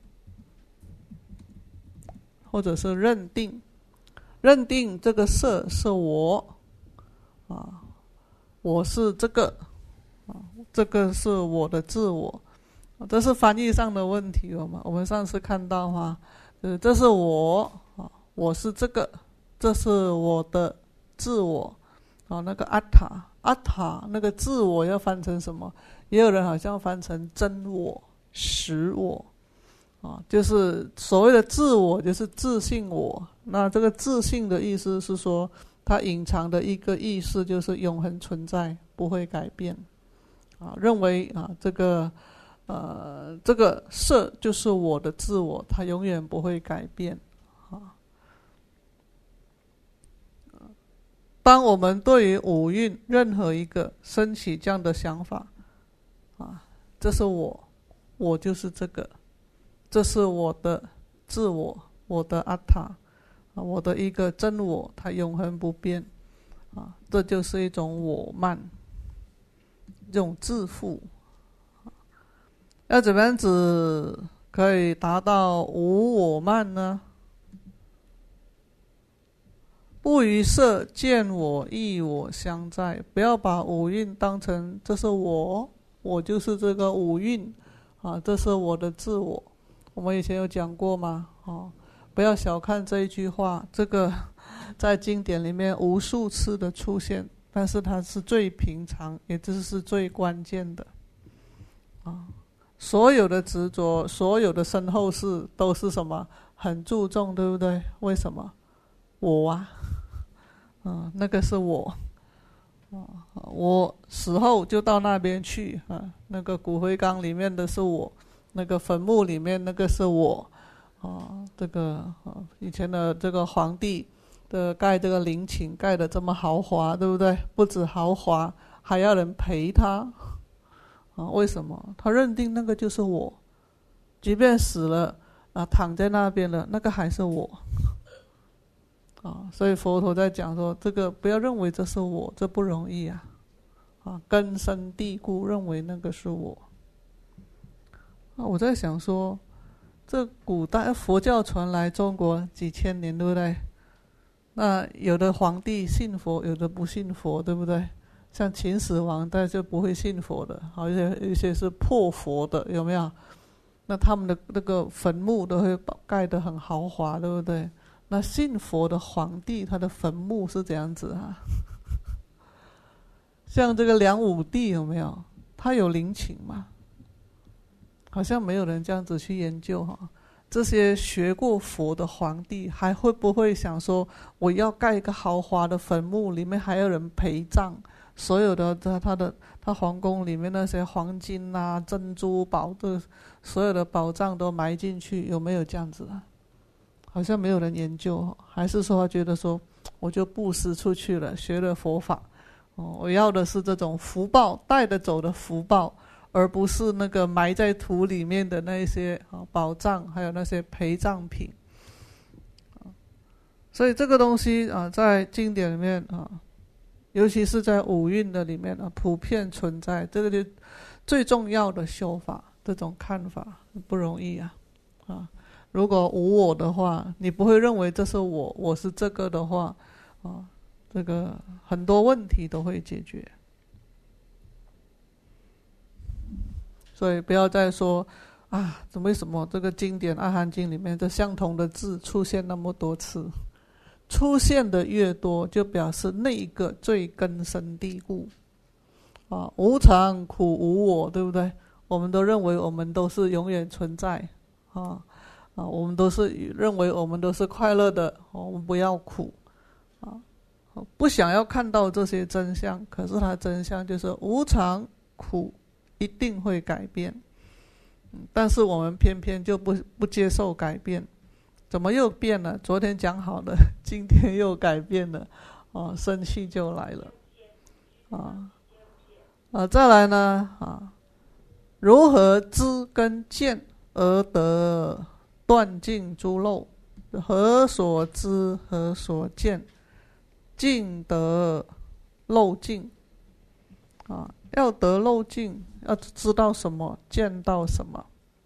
Speaker 1: 或者是认定，认定这个色是我啊，我是这个啊，这个是我的自我，这是翻译上的问题了嘛？我们上次看到哈，呃，这是我啊，我是这个，这是我的自我啊，那个阿塔。阿塔那个自我要翻成什么？也有人好像翻成真我、实我啊，就是所谓的自我，就是自信我。那这个自信的意思是说，它隐藏的一个意识就是永恒存在，不会改变啊。认为啊，这个呃，这个色就是我的自我，它永远不会改变啊。当我们对于五蕴任何一个升起这样的想法啊，这是我，我就是这个，这是我的自我，我的阿塔啊，我的一个真我，它永恒不变啊，这就是一种我慢，这种自负。要怎么样子可以达到无我慢呢？不于色见我亦我相在，不要把五蕴当成这是我，我就是这个五蕴啊，这是我的自我。我们以前有讲过吗？哦，不要小看这一句话，这个在经典里面无数次的出现，但是它是最平常，也就是最关键的啊。所有的执着，所有的身后事都是什么？很注重，对不对？为什么？我啊，嗯，那个是我，啊，我死后就到那边去啊，那个骨灰缸里面的是我，那个坟墓里面那个是我，啊，这个啊，以前的这个皇帝的盖这个陵寝盖得这么豪华，对不对？不止豪华，还要人陪他，啊，为什么？他认定那个就是我，即便死了啊，躺在那边了，那个还是我。啊，所以佛陀在讲说，这个不要认为这是我，这不容易啊！啊，根深蒂固认为那个是我。啊，我在想说，这古代佛教传来中国几千年，对不对？那有的皇帝信佛，有的不信佛，对不对？像秦始皇，他就不会信佛的，而且有一些是破佛的，有没有？那他们的那个坟墓都会盖得很豪华，对不对？那信佛的皇帝，他的坟墓是怎样子啊？像这个梁武帝有没有？他有陵寝吗？好像没有人这样子去研究哈。这些学过佛的皇帝，还会不会想说，我要盖一个豪华的坟墓，里面还有人陪葬，所有的他他的他皇宫里面那些黄金啊、珍珠宝的，所有的宝藏都埋进去，有没有这样子啊？好像没有人研究，还是说他觉得说，我就布施出去了，学了佛法，哦，我要的是这种福报，带得走的福报，而不是那个埋在土里面的那些啊宝藏，还有那些陪葬品。所以这个东西啊，在经典里面啊，尤其是在五蕴的里面啊，普遍存在。这个就最重要的修法，这种看法不容易啊啊。如果无我的话，你不会认为这是我，我是这个的话，啊，这个很多问题都会解决。所以不要再说啊，为什么这个经典《阿含经》里面的相同的字出现那么多次？出现的越多，就表示那一个最根深蒂固啊，无常、苦、无我，对不对？我们都认为我们都是永远存在啊啊，我们都是认为我们都是快乐的，我们不要苦啊，不想要看到这些真相。可是它真相就是无常、苦一定会改变，但是我们偏偏就不不接受改变。怎么又变了？昨天讲好了，今天又改变了，哦，生气就来了，啊啊！再来呢，啊，如何知跟见而得断尽诸漏？何所知？何所见？尽得漏尽。啊，要得漏尽，要知道什么，见到什么。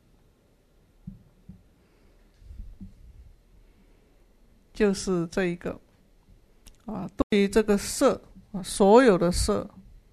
Speaker 1: 就是这一个啊，对于这个色啊，所有的色，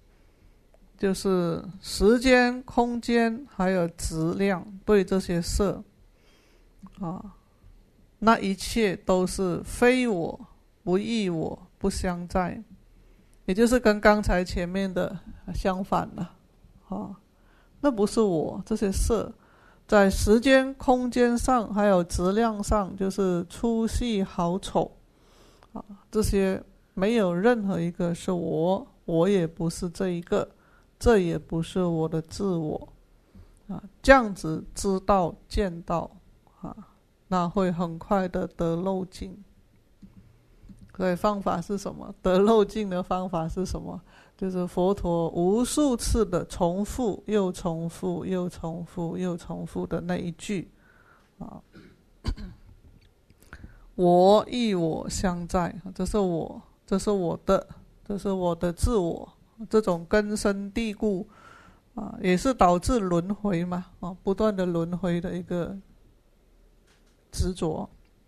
Speaker 1: 就是时间、空间还有质量，对这些色啊，那一切都是非我、不异我、不相在，也就是跟刚才前面的相反了啊。那不是我，这些色。在时间、空间上，还有质量上，就是粗细好丑啊，这些没有任何一个是我，我也不是这一个，这也不是我的自我啊。这样子知道、见到啊，那会很快的得漏尽。所以方法是什么？得漏尽的方法是什么？就是佛陀无数次的重复，又重复，又重复，又重复的那一句啊，我亦我相在，这是我，这是我的，这是我的自我，这种根深蒂固啊，也是导致轮回嘛啊，不断的轮回的一个执着。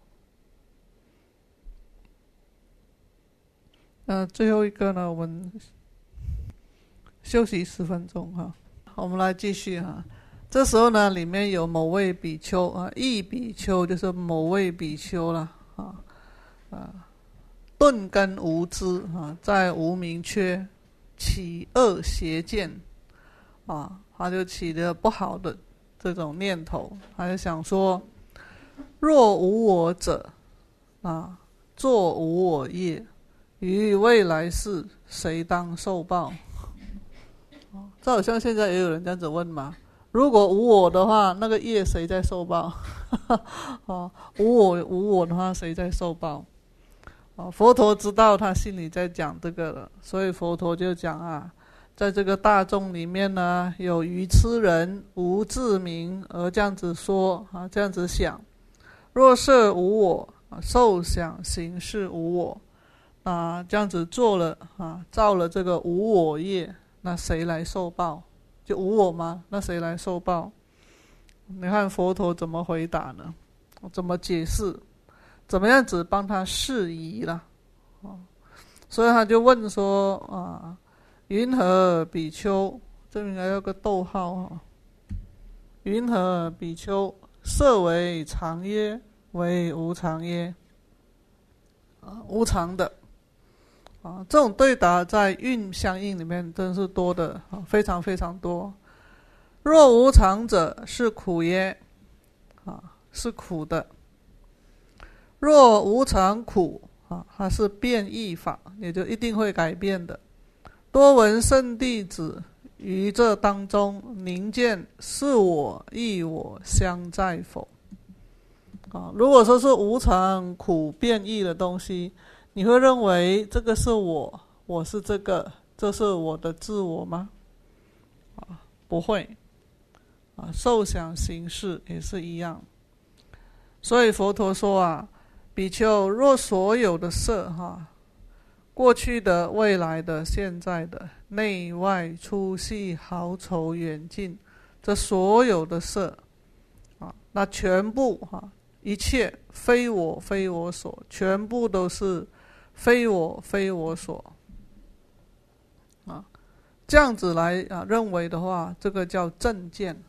Speaker 1: 那最后一个呢，我们休息十分钟哈，我们来继续哈。这时候呢，里面有某位比丘啊，一比丘就是某位比丘了啊啊，顿根无知啊，在无明缺起恶邪见啊，他就起了不好的这种念头，他就想说：若无我者啊，作无我业。于未来世，谁当受报？这好像现在也有人这样子问嘛。如果无我的话，那个业谁在受报？哦，无我无我的话，谁在受报？哦，佛陀知道他心里在讲这个了，所以佛陀就讲啊，在这个大众里面呢，有愚痴人无自明而这样子说啊，这样子想：若色无我，受想行识无我。啊，这样子做了啊，造了这个无我业，那谁来受报？就无我吗？那谁来受报？你看佛陀怎么回答呢？怎么解释？怎么样子帮他释疑了？哦，所以他就问说啊，云何比丘？这边应该有个逗号哈。云何比丘？色为常耶？为无常耶？啊，无常的。啊，这种对答在韵相应里面真是多的，啊，非常非常多。若无常者，是苦耶？啊，是苦的。若无常苦，啊，它是变异法，也就一定会改变的。多闻圣弟子于这当中，宁见是我亦我相在否？啊，如果说是无常苦变异的东西，你会认为这个是我，我是这个，这是我的自我吗？啊，不会。啊，受想行识也是一样。所以佛陀说啊，比丘，若所有的色哈，过去的、未来的、现在的、内外粗细好丑远近，这所有的色啊，那全部哈，一切非我非我所，全部都是非我非我所啊，这样子来啊认为的话，这个叫正见啊，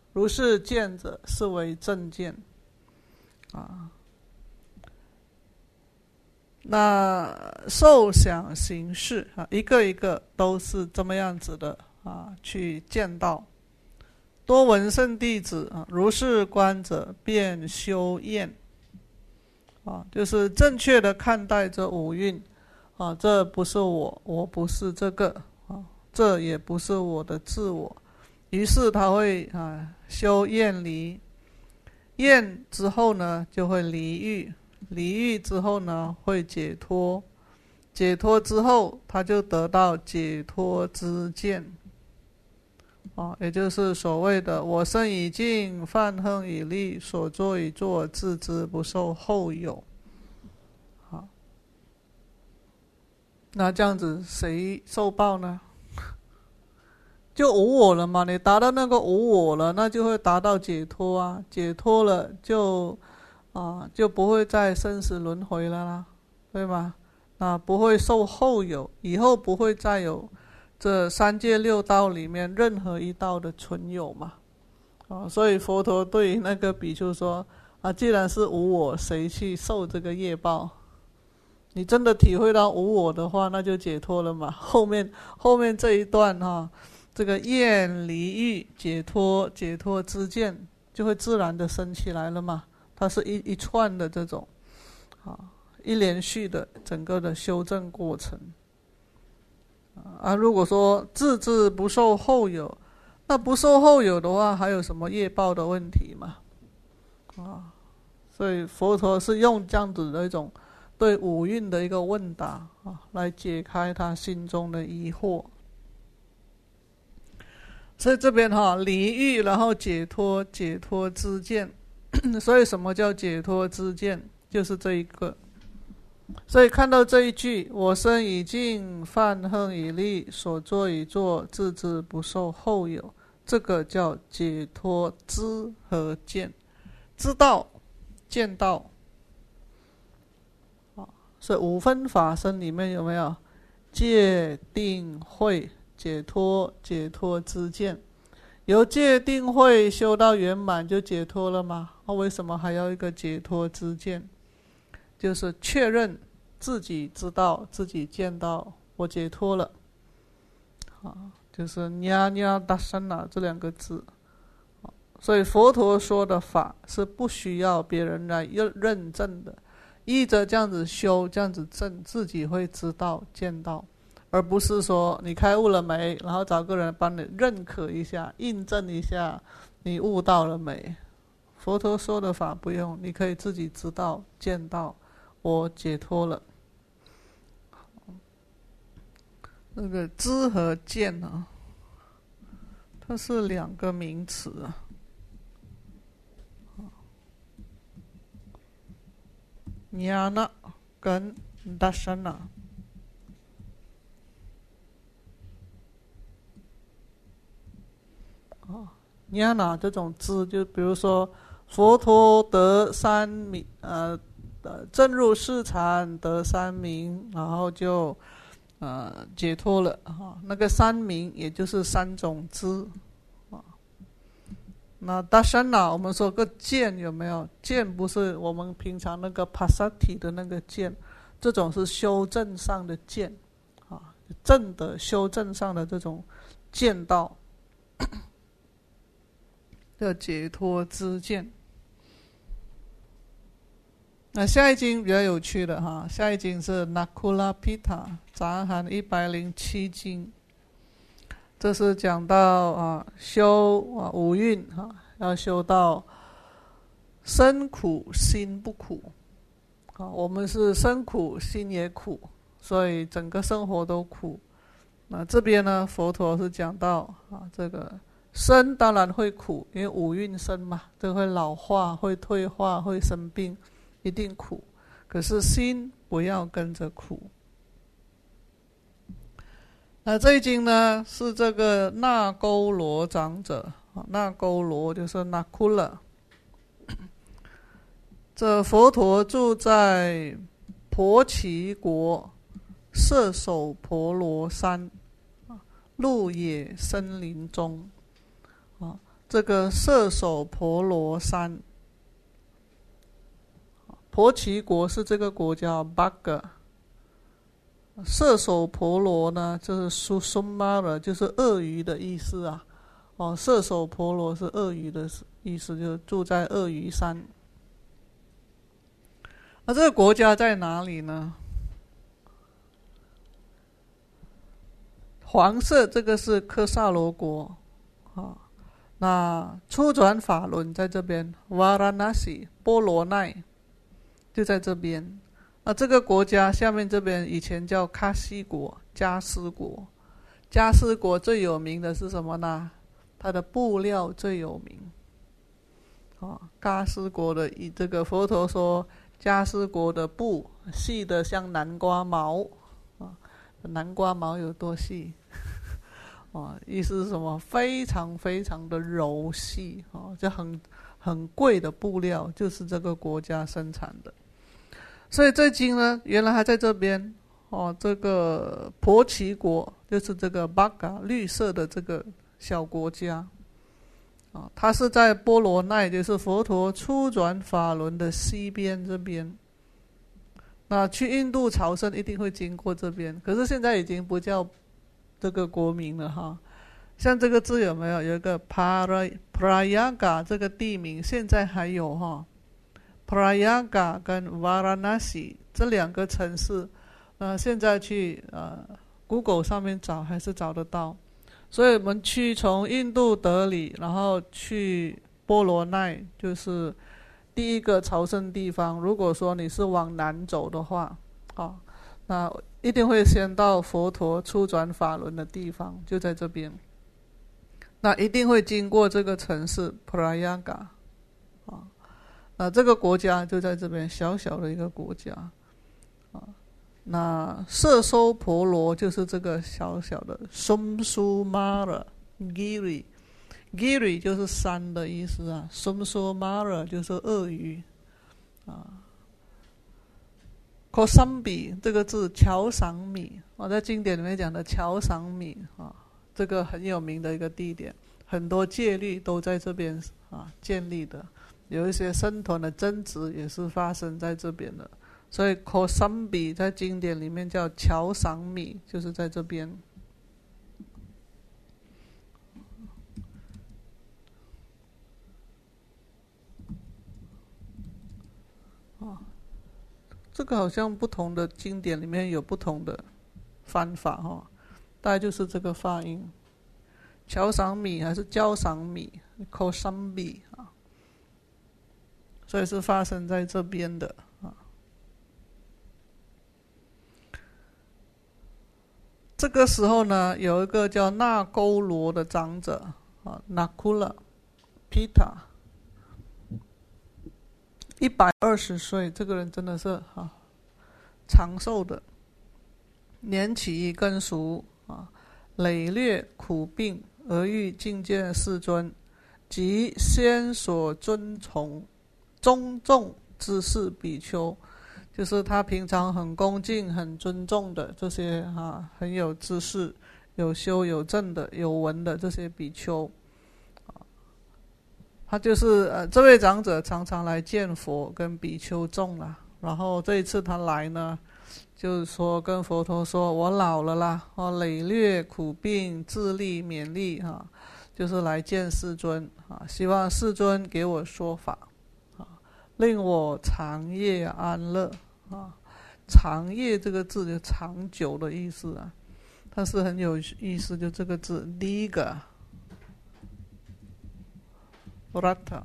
Speaker 1: 如是见者，是为正见啊。那受想行识啊，一个一个都是这么样子的啊，去见到。多闻圣弟子啊，如是观者，便修厌啊，就是正确的看待这五蕴啊，这不是我，我不是这个啊，这也不是我的自我。于是他会啊修厌离，厌之后呢就会离欲，离欲之后呢会解脱，解脱之后他就得到解脱之见啊，也就是所谓的我生已尽，犯恨已立，所作已作，自知不受后有。好，那这样子谁受报呢？就无我了嘛，你达到那个无我了，那就会达到解脱啊，解脱了就啊就不会再生死轮回了啦，对吗？那不会受后有，以后不会再有这三界六道里面任何一道的存有嘛。啊，所以佛陀对那个比丘说啊，既然是无我，谁去受这个业报？你真的体会到无我的话，那就解脱了嘛。后面后面这一段哈、啊。这个厌离欲解脱解脱之见就会自然的生起来了嘛，它是一一串的这种啊，一连续的整个的修正过程啊。如果说自知不受后有，那不受后有的话，还有什么业报的问题嘛？啊，所以佛陀是用这样子的一种对五蕴的一个问答啊，来解开他心中的疑惑。所以这边哈、啊，离欲然后解脱，解脱之见。所以什么叫解脱之见？就是这一个。所以看到这一句，我生已尽，犯恨已立，所作已作，自知不受后有，这个叫解脱知和见，知道见到。所以五分法身里面有没有戒定慧解脱？解脱之见，由戒定慧修到圆满就解脱了吗？那、啊、为什么还要一个解脱之见？就是确认自己知道自己见到我解脱了啊，就是nha nha dasana这两个字。所以佛陀说的法是不需要别人来认证的，依着这样子修，这样子证，自己会知道见到，而不是说你开悟了没，然后找个人帮你认可一下，印证一下你悟到了没。佛陀说的法不用，你可以自己知道见到我解脱了。那个知和见啊，它是两个名词啊。Jnana 跟 Darshana 啊 ，Jnana 这种知，就比如说佛陀得三明，呃，证入四禅得三明，然后就呃解脱了啊。那个三明也就是三种知啊。那Darshana我们说个见有没有？见不是我们平常那个 Passaddhi 的那个见，这种是修正上的见啊，正的修正上的这种见到的解脱之见。那下一经比较有趣的哈，下一经是 Nakula Pita 杂含一百零七经。这是讲到啊，修啊五蕴哈、啊，要修到身苦心不苦啊。我们是身苦心也苦，所以整个生活都苦。那这边呢，佛陀是讲到啊，这个身当然会苦，因为五蕴身嘛，这会老化、会退化、会生病，一定苦。可是心不要跟着苦。那这一经呢，是这个那勾罗长者，那勾罗就是 Nakula。这佛陀住在婆耆国摄首婆罗山鹿野森林中啊。 这个舍首婆罗山，婆耆国是这个国家 Bhagga， 舍首婆罗呢就是 Susumara， 就是鳄鱼的意思啊。哦，舍首婆罗是鳄鱼的意思，就是住在鳄鱼山。那这个国家在哪里呢？黄色这个是科萨罗国啊，那初转法轮在这边 ，Varanasi 波罗奈就在这边。那这个国家下面这边以前叫喀西国、迦尸国。迦尸国最有名的是什么呢？它的布料最有名。啊，迦尸国的以这个佛陀说，迦尸国的布细的像南瓜毛啊，南瓜毛有多细？哦，意思是什么？非常非常的柔细哦，就很很贵的布料，就是这个国家生产的。所以这经呢，原来还在这边哦。这个婆耆国就是这个 Bhagga 绿色的这个小国家啊，它是在波罗奈，就是佛陀初转法轮的西边这边。那去印度朝圣一定会经过这边，可是现在已经不叫这个国名了哈。像这个字有没有？有一个 Prayaga 这个地名，现在还有哈。Prayaga 跟 Varanasi 这两个城市，呃，现在去呃 Google 上面找还是找得到。所以我们去从印度德里，然后去波罗奈，就是第一个朝圣地方。如果说你是往南走的话，啊，那一定会先到佛陀初转法轮的地方，就在这边。那一定会经过这个城市 Prayaga， 啊，那这个国家就在这边，小小的一个国家，啊，那舍首婆罗就是这个小小的 Sumsumara Giri， Giri 就是山的意思啊 ，Sumsumara 就是鳄鱼，啊。Kosambi 这个字，乔赏米，我在经典里面讲的乔赏米啊，这个很有名的一个地点，很多戒律都在这边啊建立的，有一些僧团的争执也是发生在这边的，所以 Kosambi 在经典里面叫乔赏米，就是在这边。啊。这个好像不同的经典里面有不同的翻法哈、哦，大概就是这个发音，乔赏米还是焦赏米 ，Kosambi 啊，所以是发生在这边的啊。这个时候呢，有一个叫那勾罗的长者啊 ，Nakula Pita。一百二十岁，这个人真的是啊长寿的，年起根熟啊，累略苦病，而欲觐见世尊，即先所尊崇宗重之士比丘，就是他平常很恭敬、很尊重的这些啊很有知识、有修有证的、有闻的这些比丘。他就是呃，这位长者常常来见佛跟比丘众啦。然后这一次他来呢，就是说跟佛陀说：“我老了啦，我累略苦病，自力勉力哈、啊，就是来见世尊啊，希望世尊给我说法啊，令我长夜安乐啊。长夜这个字就长久的意思啊，它是很有意思，就这个字 diga。” Rata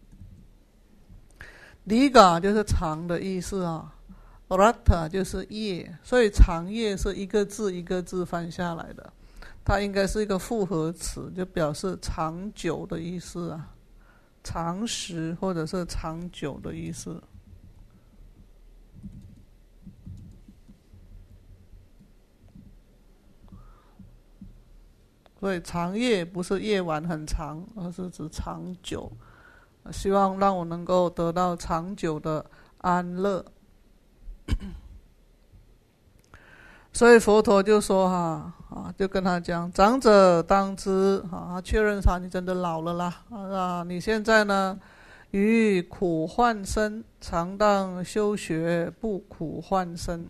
Speaker 1: Diga 就是长的意思啊 Rata 就是夜，所以长夜是一个字一个字翻下来的，它应该是一个复合词，就表示长久的意思啊，长时或者是长久的意思。所以长夜不是夜晚很长，而是指长久，希望让我能够得到长久的安乐。所以佛陀就说哈啊，就跟他讲，长者当知啊，确认他你真的老了啦啊，你现在呢于苦患身，常当修学不苦患身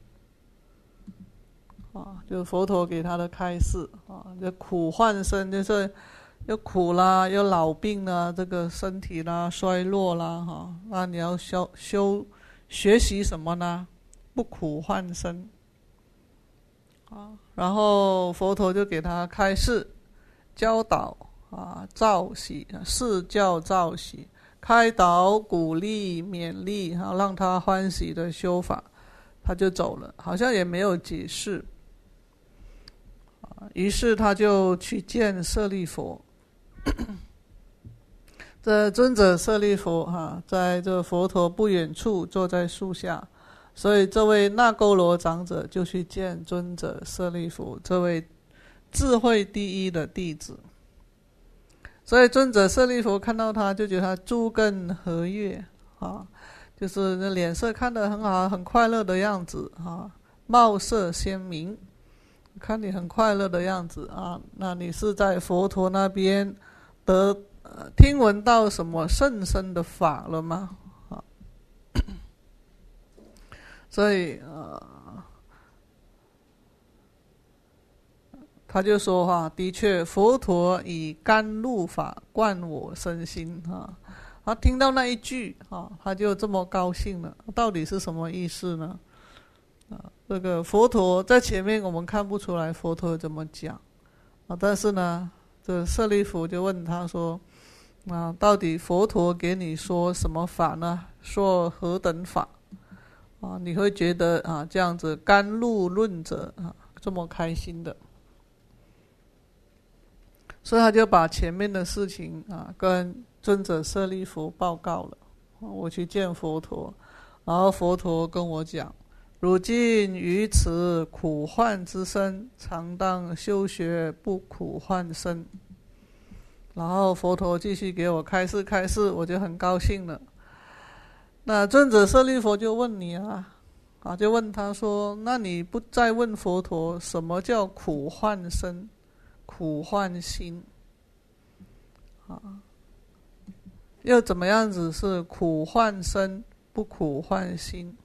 Speaker 1: 啊，就是佛陀给他的开示啊，这苦患身就是又苦啦，又老病啦，这个身体啦衰落啦哈，那你要修修学习什么呢？不苦患身啊，然后佛陀就给他开示、教导啊、照喜、示教照喜、开导、鼓励、勉励啊，让他欢喜的修法，他就走了，好像也没有解释啊。于是他就去见舍利佛。这尊者舍利佛哈、啊，在这佛陀不远处坐在树下。所以这位那勾罗长者就去见尊者舍利弗，这位智慧第一的弟子。所以尊者舍利弗看到他，就觉得他诸根和悦啊，就是那脸色看得很好，很快乐的样子啊，貌色鲜明，看你很快乐的样子啊，那你是在佛陀那边得、呃、听闻到什么甚深的法了吗？所以呃，他就说哈、啊，的确，佛陀以甘露法灌我身心啊。他听到那一句啊，他就这么高兴了。到底是什么意思呢？啊，这个佛陀在前面我们看不出来佛陀怎么讲啊，但是呢，这舍利弗就问他说，啊，到底佛陀给你说什么法呢？说何等法？啊，你会觉得啊，这样子甘露论者啊，这么开心的，所以他就把前面的事情啊，跟尊者舍利弗报告了。我去见佛陀，然后佛陀跟我讲，如今于此苦患之身，常当修学不苦患身。然后佛陀继续给我开示开示，我就很高兴了。那尊者舍利弗就问你啊，啊，就问他说，那你不再问佛陀什么叫苦患身、苦患心啊？又怎么样子是苦患身不苦患心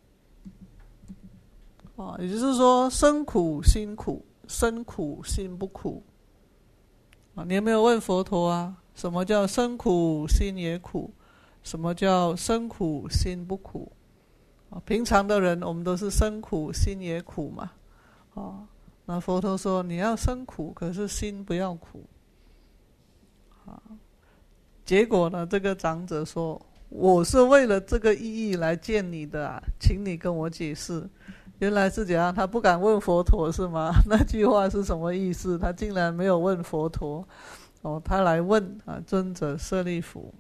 Speaker 1: 啊？也就是说，身苦心苦，身苦心不苦啊？你有没有问佛陀啊？什么叫身苦心也苦？什么叫身苦心不苦？啊，平常的人我们都是身苦心也苦嘛，啊，那佛陀说你要身苦，可是心不要苦，啊，结果呢，这个长者说，我是为了这个意义来见你的啊，请你跟我解释。原来是这样，他不敢问佛陀是吗？那句话是什么意思？他竟然没有问佛陀，哦，他来问啊尊者舍利弗。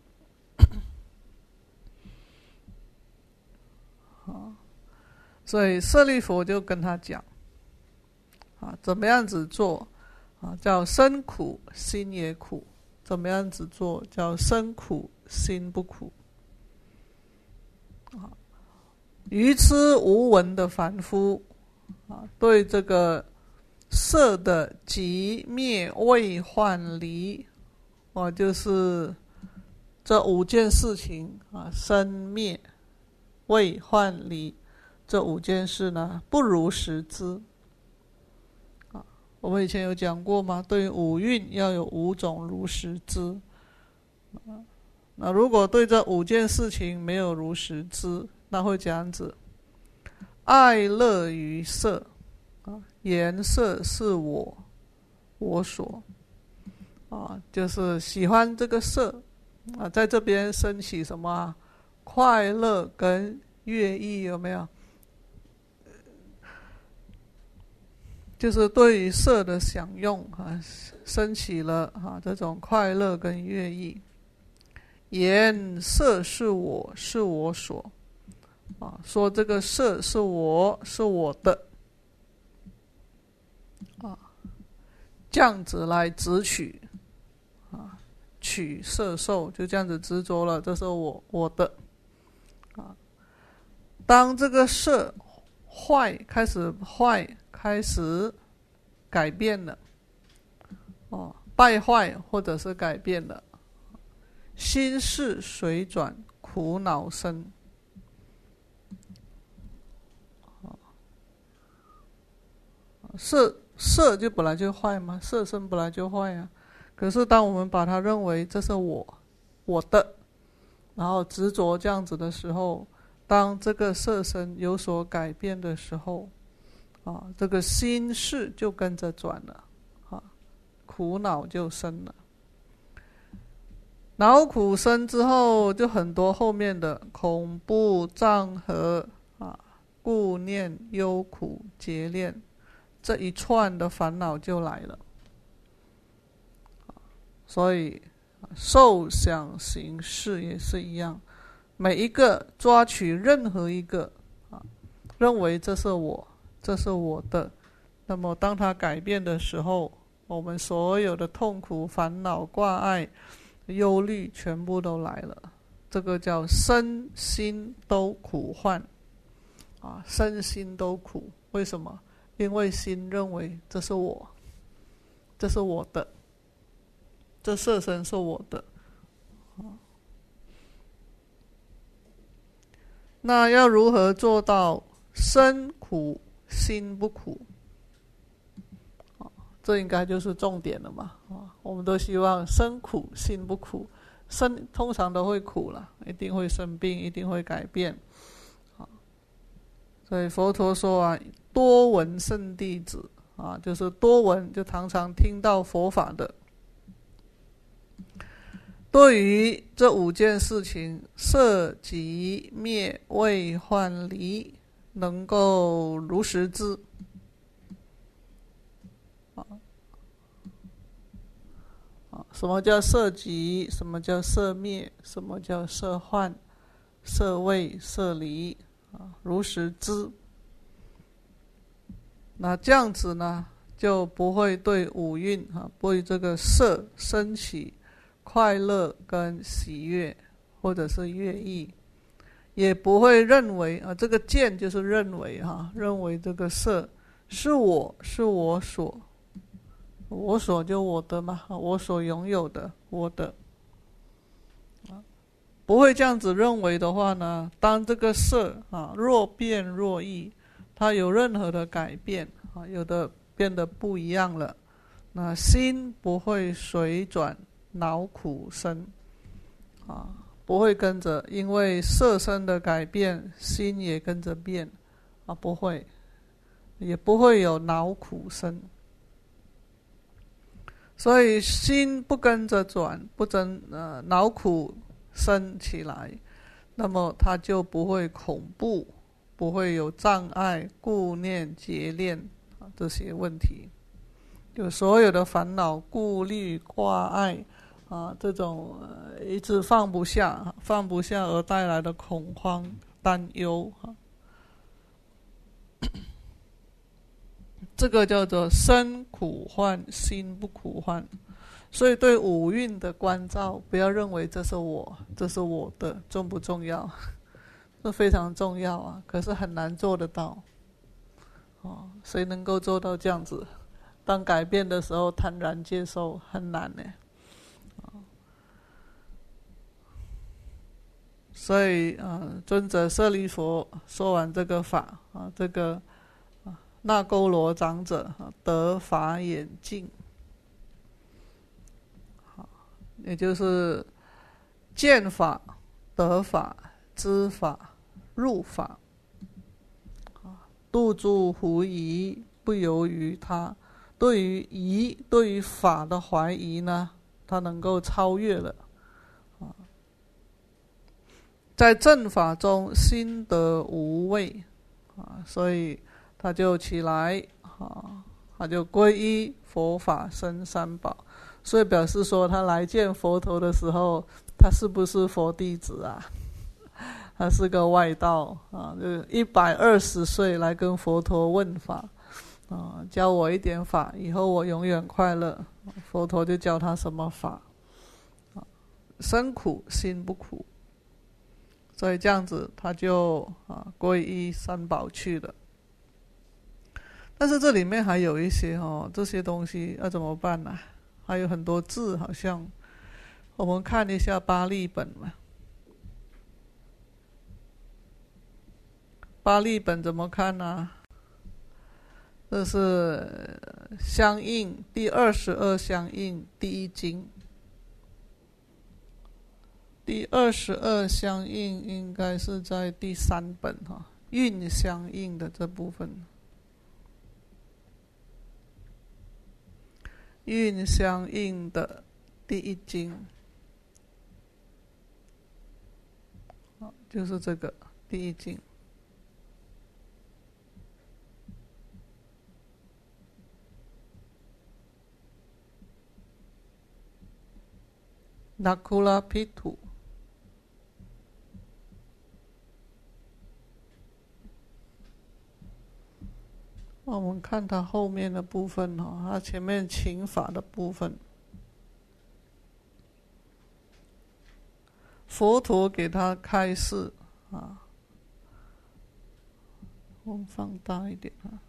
Speaker 1: 啊，所以舍利弗就跟他讲，啊，怎么样子做，啊，叫身苦心也苦；怎么样子做，叫身苦心不苦。啊，愚痴无闻的凡夫，啊，对这个色的即灭未幻离，啊，就是这五件事情啊，生灭未幻离这五件事呢，不如实知啊。我们以前有讲过吗？对于五蕴要有五种如实知啊。那如果对这五件事情没有如实知，那会这样子：爱乐于色啊，颜色是我我所啊，就是喜欢这个色啊，在这边升起什么啊？快乐跟乐意，有没有？就是对于色的享用啊，升起了啊这种快乐跟乐意。言色是我是我所啊，说这个色是我是我的啊，这样子来执取啊，取色受，就这样子执着了，这是我我的。啊，当这个色坏开始坏开始改变了，哦，败坏或者是改变了，心事水转，苦恼生。色色就本来就坏嘛，色身本来就坏啊。可是当我们把它认为这是我我的，然后执着这样子的时候，当这个色身有所改变的时候，啊，这个心事就跟着转了，啊，苦恼就生了。恼苦生之后，就很多后面的恐怖、障合啊、顾念、忧苦、结恋，这一串的烦恼就来了。所以受想行识也是一样，每一个抓取任何一个啊，认为这是我，这是我的，那么当它改变的时候，我们所有的痛苦、烦恼、挂碍、忧虑全部都来了。这个叫身心都苦患啊，身心都苦。为什么？因为心认为这是我，这是我的，这色身是我的。那要如何做到身苦心不苦？这应该就是重点了嘛。我们都希望身苦心不苦，身通常都会苦了，一定会生病，一定会改变。所以佛陀说啊，多闻圣弟子啊，就是多闻，就常常听到佛法的，对于这五件事情，色即灭位幻离，能够如实知。什么叫色即？什么叫色灭？什么叫色幻？色位、色离，如实知。那这样子呢，就不会对五蕴啊，不会这个色升起快乐跟喜悦，或者是悦意，也不会认为啊，这个见就是认为哈、啊，认为这个色是我是我所，我所就我的嘛，我所拥有的，我的。不会这样子认为的话呢，当这个色啊若变若异，它有任何的改变啊，有的变得不一样了，那心不会水转恼苦生啊，不会跟着因为色身的改变，心也跟着变啊，不会，也不会有恼苦生。所以心不跟着转，不真呃恼苦生起来，那么它就不会恐怖，不会有障碍、顾念、结恋啊这些问题，就所有的烦恼、顾虑、挂碍啊，这种、呃、一直放不下，放不下而带来的恐慌、担忧啊，这个叫做身苦患，心不苦患。所以对五蕴的关照，不要认为这是我，这是我的，重不重要？这非常重要啊，可是很难做得到。哦，谁能够做到这样子？当改变的时候，坦然接受，很难呢。所以啊，尊者舍利弗说完这个法啊，这个那勾罗长者得法眼净。也就是见法、得法、知法、入法，度诸狐疑，不由于他。对于疑、对于法的怀疑呢，他能够超越了。在正法中心得无畏，所以他就起来，他就皈依佛法僧三宝。所以表示说，他来见佛陀的时候，他是不是佛弟子啊？他是个外道啊，就一百二十岁来跟佛陀问法啊，教我一点法，以后我永远快乐。佛陀就教他什么法啊？身苦心不苦，所以这样子他就啊皈依三宝去了。 但是这里面还有一些哦，这些东西要怎么办呢、啊？还有很多字，好像我们看一下巴利本嘛。巴利本怎么看呢、啊？这是相应第二十二相应第一经，第二十二相应应该是在第三本哈，运相应的这部分，运相应的第一经，就是这个第一经。那库拉毗土，我们看它后面的部分哈，它前面请法的部分，佛陀给他开示啊，我们放大一点啊，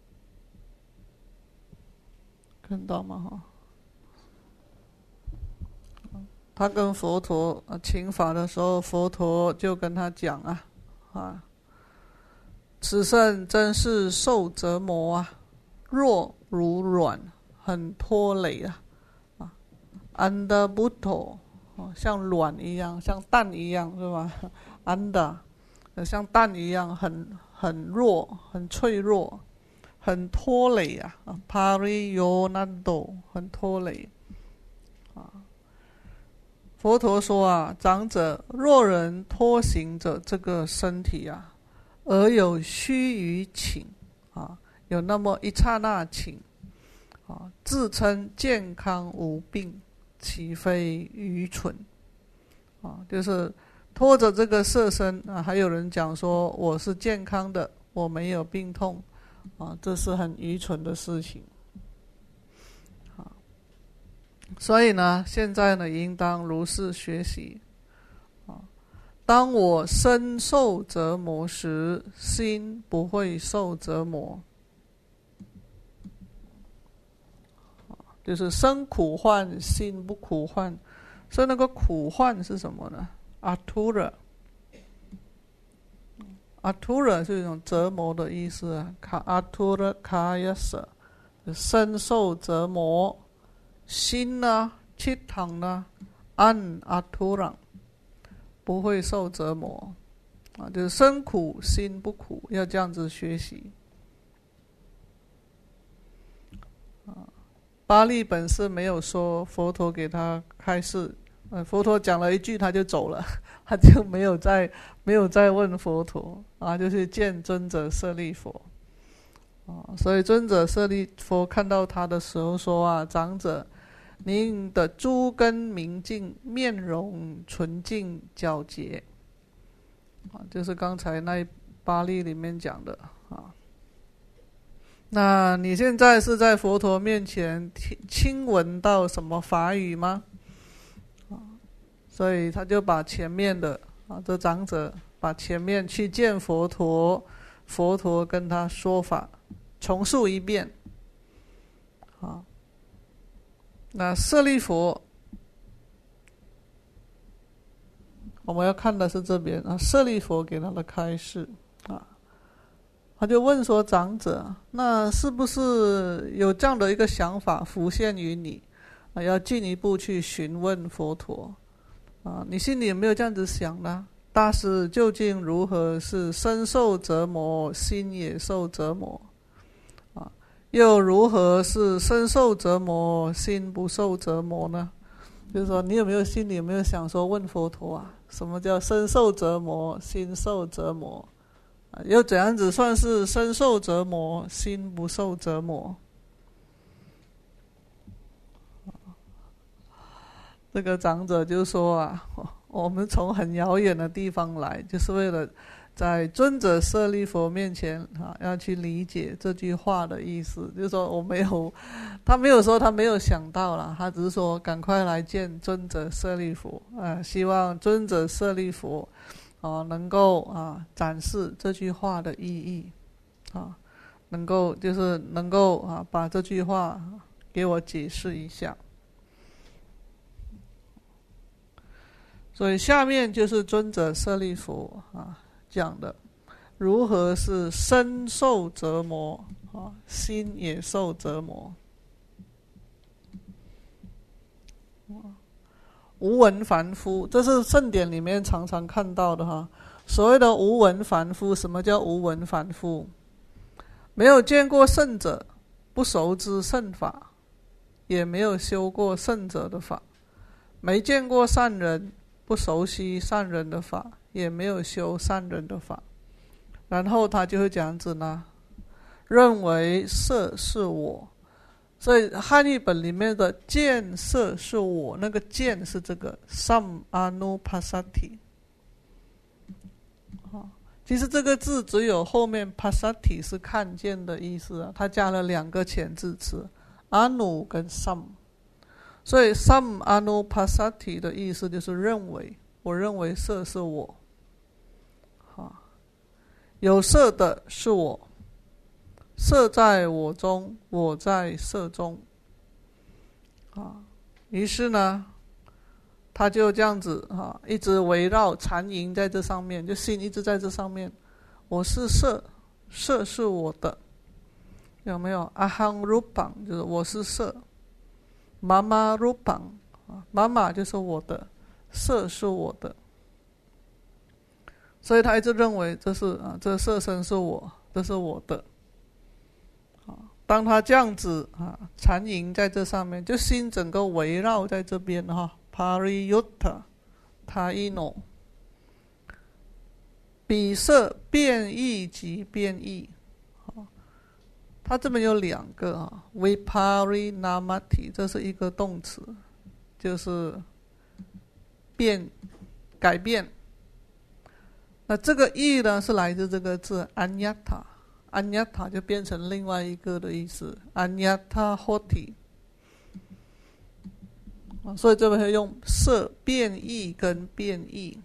Speaker 1: 看到吗？哈。他跟佛陀请法的时候，佛陀就跟他讲啊，啊，此圣真是受折磨啊，弱如卵，很拖累啊，啊 ，anda buto， 像卵一样，像蛋一样，是吧 ？anda， 像蛋一样，很很弱，很脆弱，很拖累啊 ，pariyonado， 很拖累。佛陀说啊，长者，若人拖行着这个身体啊，而有须臾请啊，有那么一刹那请啊，自称健康无病，岂非愚蠢啊？就是拖着这个色身啊，还有人讲说我是健康的，我没有病痛啊，这是很愚蠢的事情。所以呢，现在呢，应当如是学习啊。当我身受折磨时，心不会受折磨，就是身苦患，心不苦患。所以那个苦患是什么呢？阿图勒，阿图勒是一种折磨的意思啊。卡阿图勒卡亚瑟，身受折磨。心呢，气堂呢，安阿图朗，不会受折磨啊，就是身苦心不苦，要这样子学习啊。巴利本是没有说佛陀给他开示，呃，佛陀讲了一句他就走了，他就没有再没有再问佛陀啊，就是见尊者舍利佛啊。所以尊者舍利佛看到他的时候说啊，长者。您的诸根明净，面容纯净皎洁，啊，就是刚才那巴利里面讲的啊。那你现在是在佛陀面前亲闻到什么法语吗？啊，所以他就把前面的啊，这长者把前面去见佛陀，佛陀跟他说法，重述一遍，啊。那舍利佛，我们要看的是这边啊。舍利佛给他的开示啊，他就问说：“长者，那是不是有这样的一个想法浮现于你啊？要进一步去询问佛陀啊？你心里有没有这样子想呢？大师究竟如何是身受折磨，心也受折磨？”又如何是身受折磨，心不受折磨呢？就是说，你有没有心里有没有想说问佛陀啊？什么叫身受折磨，心受折磨？啊，又怎样子算是身受折磨，心不受折磨？这个长者就说啊，我们从很遥远的地方来，就是为了在尊者舍利佛面前啊，要去理解这句话的意思。就是说我没有，他没有说他没有想到啦，他只是说赶快来见尊者舍利佛啊，希望尊者舍利佛啊能够啊展示这句话的意义啊。 能够就是能够啊把这句话给我解释一下。所以下面就是尊者舍利弗啊讲的，如何是身受折磨啊，心也受折磨。无闻凡夫，这是圣典里面常常看到的哈。所谓的无闻凡夫，什么叫无闻凡夫？没有见过圣者，不熟知圣法，也没有修过圣者的法；没见过善人，不熟悉善人的法，也没有修善人的法。然后他就会这样子呢，认为色是我。所以汉译本里面的见色是我，那个见是这个 Samanupassati。其实这个字只有后面 Passati 是看见的意思啊，它加了两个前置词 Anu 跟 Sam。所以 Samanupassati 的意思就是认为，我认为色是我，有色的是我，色在我中，我在色中。啊，于是呢，他就这样子啊，一直围绕缠萦在这上面，就心一直在这上面。我是色，色是我的，有没有？阿夯鲁邦就是我是色，妈妈鲁邦啊，妈妈就是我的，色是我的。所以他一直认为这是啊，这色身是我，这是我的。当他这样子啊缠萦在这上面，就心整个围绕在这边哈 ，pariyutta taino， 比色变异即变异。它这边有两个啊 ，viparinamati， 这是一个动词，就是变改变。那这个异呢，是来自这个字 anyata， anyata 就变成另外一个的意思 ，anyata hoti。所以这边会用色变异跟变异。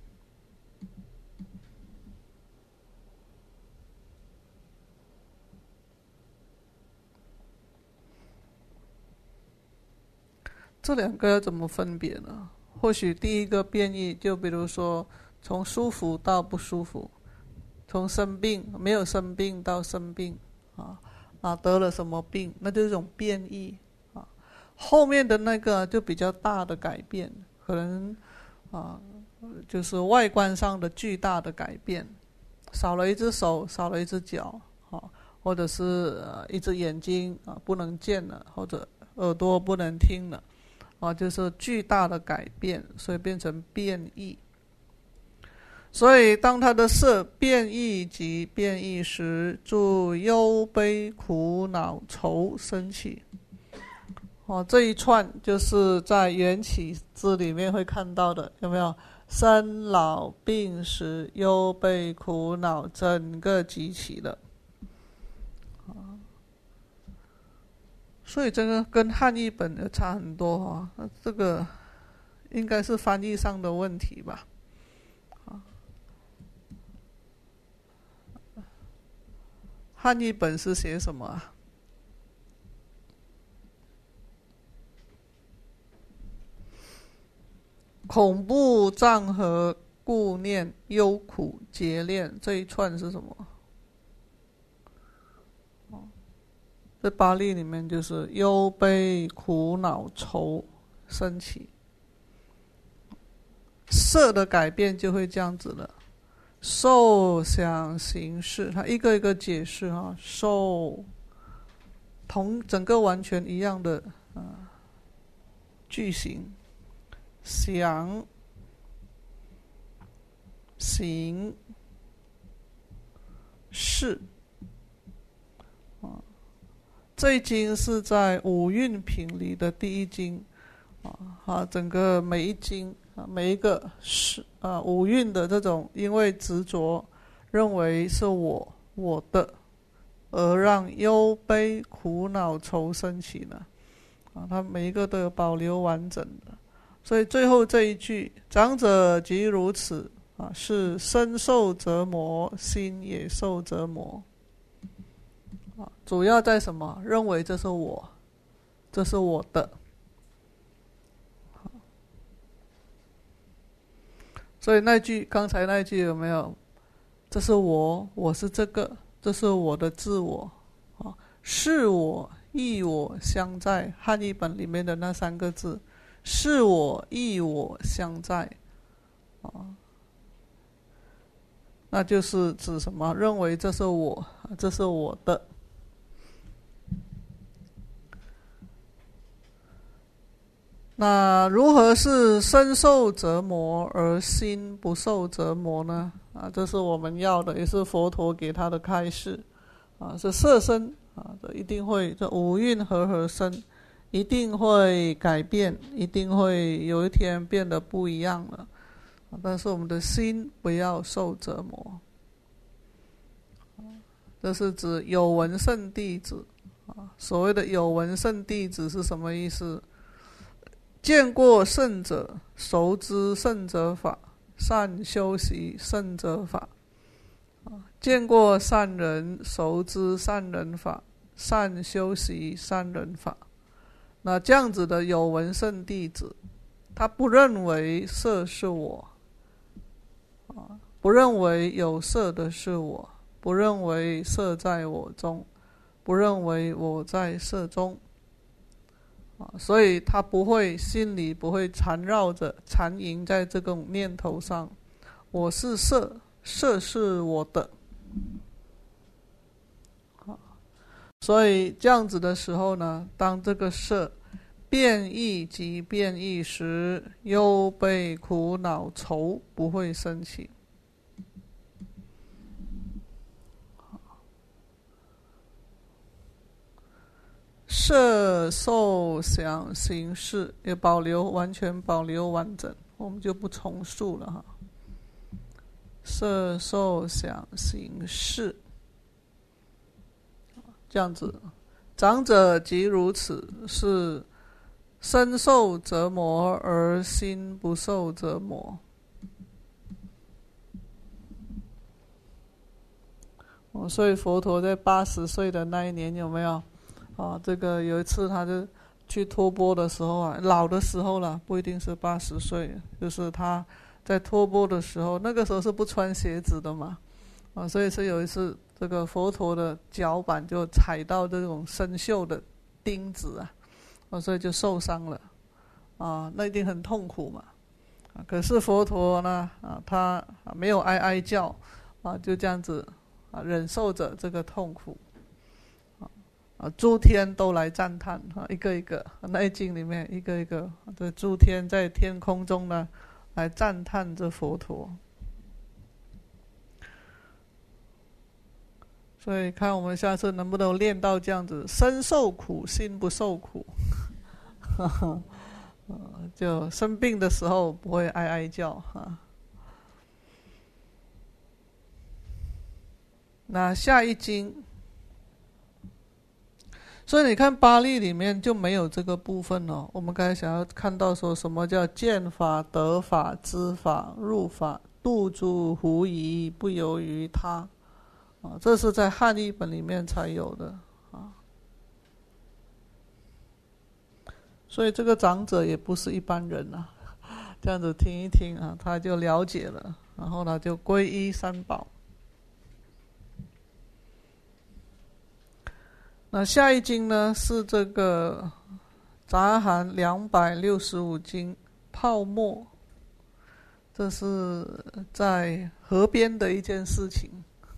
Speaker 1: 这两个要怎么分别呢？或许第一个变异，就比如说从舒服到不舒服，从生病没有生病到生病啊啊得了什么病，那就是一种变异啊。后面的那个就比较大的改变，可能啊就是外观上的巨大的改变，少了一只手，少了一只脚啊，或者是、呃、一只眼睛啊不能见了，或者耳朵不能听了。啊，就是巨大的改变，所以变成变异。所以当他的色变异及变异时，诸忧悲苦恼愁生起。哦，这一串就是在缘起支里面会看到的，有没有？生老病死忧悲苦恼整个集齐了。所以这个跟汉译本的差很多哈、哦，这个应该是翻译上的问题吧。汉译本是写什么啊？恐怖障合故念忧苦结恋，这一串是什么？在巴利里面就是忧悲苦恼愁升起，色的改变就会这样子了。受想行识，它一个一个解释哈，受同整个完全一样的啊句型，想行识。这一经是在五蕴品里的第一经啊，整个每一经啊，每一个是啊五蕴的这种，因为执着认为是我我的，而让忧悲苦恼愁生起呢啊，它每一个都有保留完整的，所以最后这一句长者即如此啊，是身受折磨，心也受折磨。 主要在什么？认为这是我，这是我的。所以那句刚才那句有没有？这是我，我是这个，这是我的自我，是我亦我相在。汉译本里面的那三个字，是我亦我相在，那就是指什么？认为这是我，这是我的。那如何是身受折磨而心不受折磨呢？啊，这是我们要的，也是佛陀给他的开示。啊，是色身啊，这一定会，这五蕴和合身，一定会改变，一定会有一天变得不一样了。啊，但是我们的心不要受折磨。啊，这是指有闻圣弟子。啊，所谓的有闻圣弟子是什么意思？见过圣者，熟知圣者法，善修习圣者法。见过善人，熟知善人法，善修习善人法。那这样子的有闻圣弟子，他不认为色是我，不认为有色的是我，不认为色在我中，不认为我在色中。所以他不会，心里不会缠绕着缠萦在这种念头上，我是色，色是我的。所以这样子的时候呢，当这个色变异及变异时，忧悲苦恼愁不会升起。色受想行识也保留，完全保留完整，我们就不重述了哈。色受想行识，这样子，长者即如此，是身受折磨而心不受折磨。哦，所以佛陀在八十岁的那一年有没有？啊，这个有一次他就去托钵的时候啊，老的时候了，不一定是八十岁，就是他在托钵的时候，那个时候是不穿鞋子的嘛，啊，所以是有一次这个佛陀的脚板就踩到这种生锈的钉子啊，啊，所以就受伤了，啊，那一定很痛苦嘛，啊，可是佛陀呢，啊，他没有哀哀叫，啊，就这样子啊忍受着这个痛苦。啊，诸天都来赞叹啊，一个一个那一经里面一个一个，这诸天在天空中呢，来赞叹这佛陀。所以看我们下次能不能练到这样子，身受苦，心不受苦，就生病的时候不会哀哀叫哈。那下一经。所以你看巴利里面就没有这个部分哦。我们刚才想要看到说什么叫见法、得法、知法、入法、度诸狐疑，不由于他，啊，这是在汉译本里面才有的啊。所以这个长者也不是一般人啊，这样子听一听啊，他就了解了，然后呢就皈依三宝。那下一经呢是这个杂含两百六十五经泡沫，这是在河边的一件事情，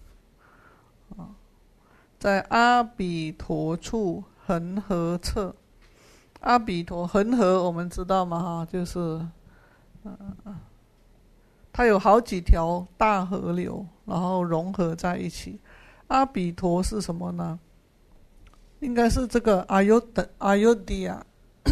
Speaker 1: 在阿比陀处恒河侧。阿比陀恒河我们知道吗？哈，就是，呃，它有好几条大河流，然后融合在一起。阿比陀是什么呢？应该是这个阿尤的阿尤迪亚，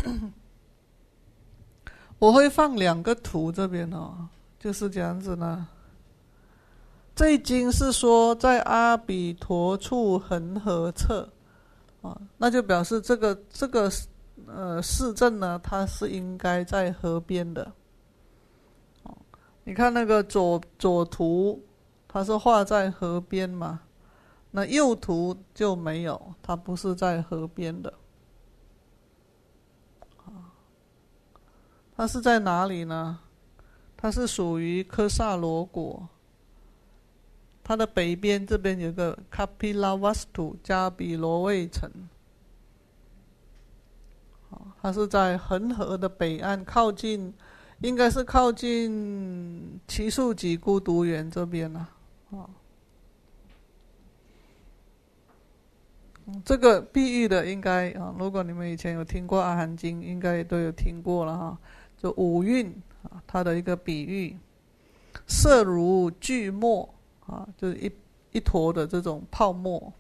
Speaker 1: 我会放两个图这边哦，就是这样子呢。这一经是说在阿比陀处恒河侧，啊，那就表示这个这个呃市镇呢，它是应该在河边的。哦，你看那个左左图，它是画在河边嘛。 那右图就没有，它不是在河边的。它是在哪里呢？它是属于科萨罗国，它的北边这边有个卡皮拉瓦斯图加比罗卫城，它是在恒河的北岸，靠近，应该是靠近奇树吉孤独园这边啊。这个比喻的应该啊，如果你们以前有听过《阿含经》，应该都有听过了哈。就五蕴啊，它的一个比喻，色如巨沫啊，就是一一坨的这种泡沫。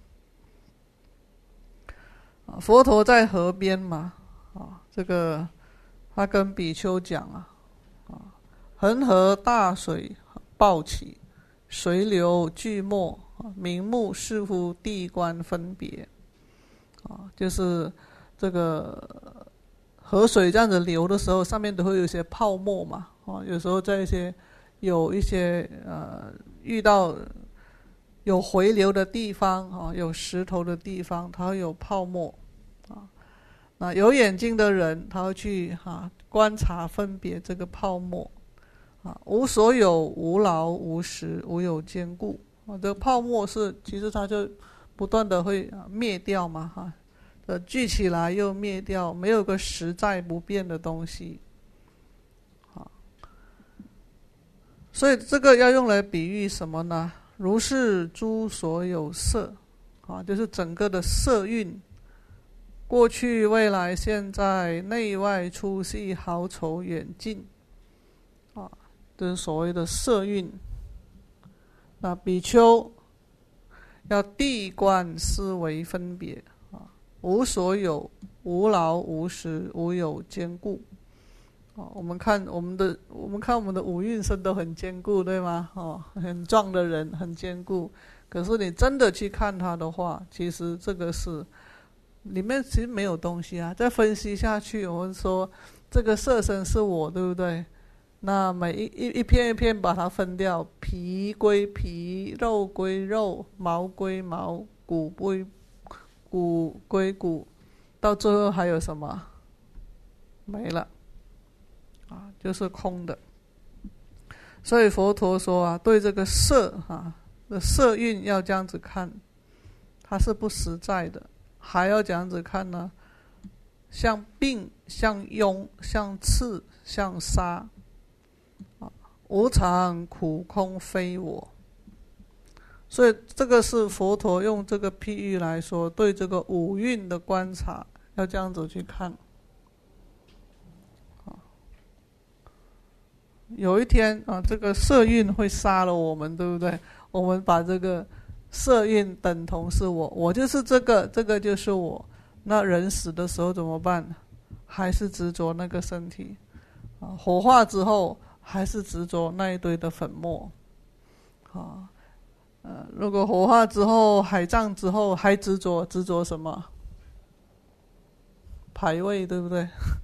Speaker 1: 啊，佛陀在河边嘛，啊，这个他跟比丘讲啊，啊，恒河大水暴起，水流巨沫，名目是乎地观分别。啊，就是这个河水这样子流的时候，上面都会有一些泡沫嘛，啊，有时候在一些有一些呃遇到有回流的地方啊，有石头的地方，它会有泡沫啊。那有眼睛的人，他会去啊观察分别这个泡沫啊，无所有，无劳，无实，无有坚固啊。这个泡沫是其实它就不断的会灭掉嘛，哈。聚起来又灭掉，没有个实在不变的东西。所以这个要用来比喻什么呢？如是诸所有色，啊，就是整个的色蕴，过去、未来、现在、内外、粗细、好丑、远近，啊，这是所谓的色蕴。那比丘要地观思维分别。无所有，无劳，无实，无有坚固。哦，我们看我们的，我们看我们的五蕴身都很坚固，对吗？哦，很壮的人很坚固。可是你真的去看它的话，其实这个是里面其实没有东西啊。再分析下去，我们说这个色身是我，对不对？那每一一一片一片把它分掉，皮归皮，肉归肉，毛归毛，骨归骨归骨，到最后还有什么？没了啊，就是空的。所以佛陀说啊，对这个色啊的色蕴要这样子看，它是不实在的。还要这样子看呢，像病，像痈，像刺，像沙，啊，无常苦空非我。所以这个是佛陀用这个譬喻来说，对这个五蕴的观察要这样子去看。有一天啊，这个色蕴会杀了我们，对不对？我们把这个色蕴等同是我，我就是这个，这个就是我。那人死的时候怎么办？还是执着那个身体啊？火化之后还是执着那一堆的粉末啊？呃，如果火化之后、海葬之后还执着，执着什么？牌位，对不对？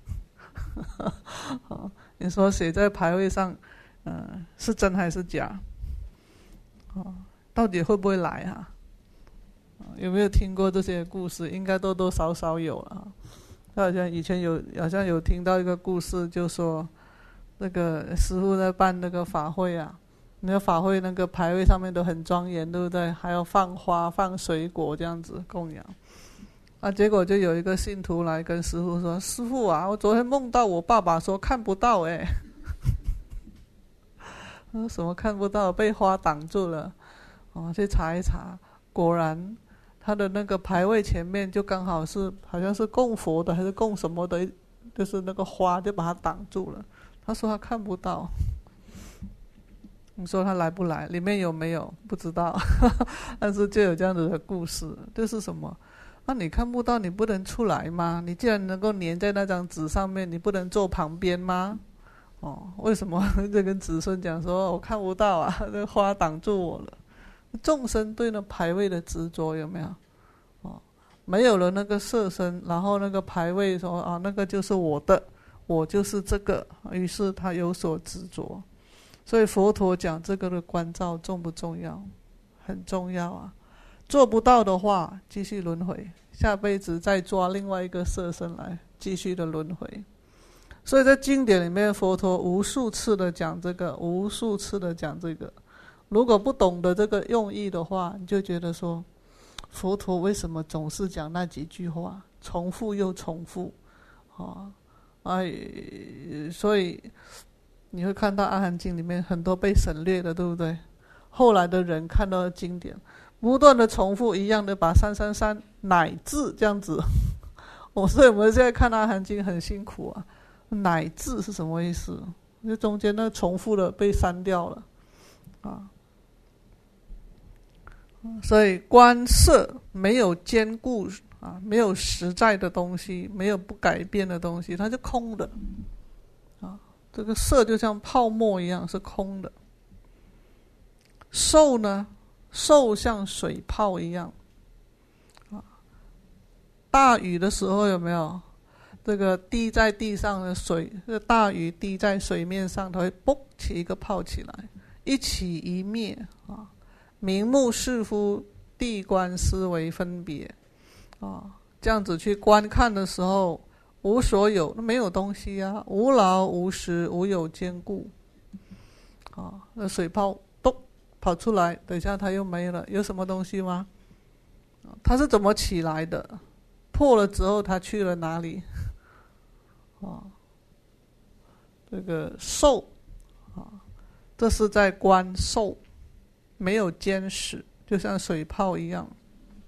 Speaker 1: 你说写在牌位上，呃，是真还是假？哦，到底会不会来啊？有没有听过这些故事？应该多多少少有了。好像以前有，好像有听到一个故事，就说那个师父在办那个法会啊。那个法会那个牌位上面都很庄严，对不对？还要放花放水果这样子供养啊。结果就有一个信徒来跟师父说：“师父啊，我昨天梦到我爸爸说看不到哎。”说什么看不到？被花挡住了。哦，去查一查，果然他的那个牌位前面就刚好是好像是供佛的还是供什么的，就是那个花就把它挡住了。他说他看不到。你说他来不来？里面有没有？不知道。但是就有这样子的故事，就是什么？啊，你看不到，你不能出来吗？你既然能够粘在那张纸上面，你不能坐旁边吗？哦，为什么就跟子孙讲说，我看不到啊，这花挡住我了。众生对那牌位的执着有没有？哦，没有了那个色身，然后那个牌位说啊，那个就是我的，我就是这个，于是他有所执着。所以佛陀讲这个的关照重不重要？很重要啊！ 做不到的话，继续轮回，下辈子再抓另外一个色身来继续的轮回。所以在经典里面，佛陀无数次的讲这个，无数次的讲这个。如果不懂得这个用意的话，你就觉得说，佛陀为什么总是讲那几句话，重复又重复，啊，哎，所以你会看到《阿含经》里面很多被省略的，对不对？后来的人看到经典，不断的重复一样的，把三三三乃至这样子。哦，所以我们现在看《阿含经》很辛苦啊。乃至是什么意思？因为中间那重复的被删掉了啊。所以观色没有坚固啊，没有实在的东西，没有不改变的东西，它就空的啊。这个色就像泡沫一样，是空的。受呢，受像水泡一样啊。大雨的时候有没有？这个滴在地上的水，这大雨滴在水面上，它会啵起一个泡起来，一起一灭啊。名目是夫，地观思维分别啊，这样子去观看的时候，无所有，没有东西啊，无劳无实，无有坚固啊。那水泡咚跑出来，等一下它又没了，有什么东西吗？它是怎么起来的？破了之后，它去了哪里？啊，这个受啊，这是在观受，没有坚实，就像水泡一样。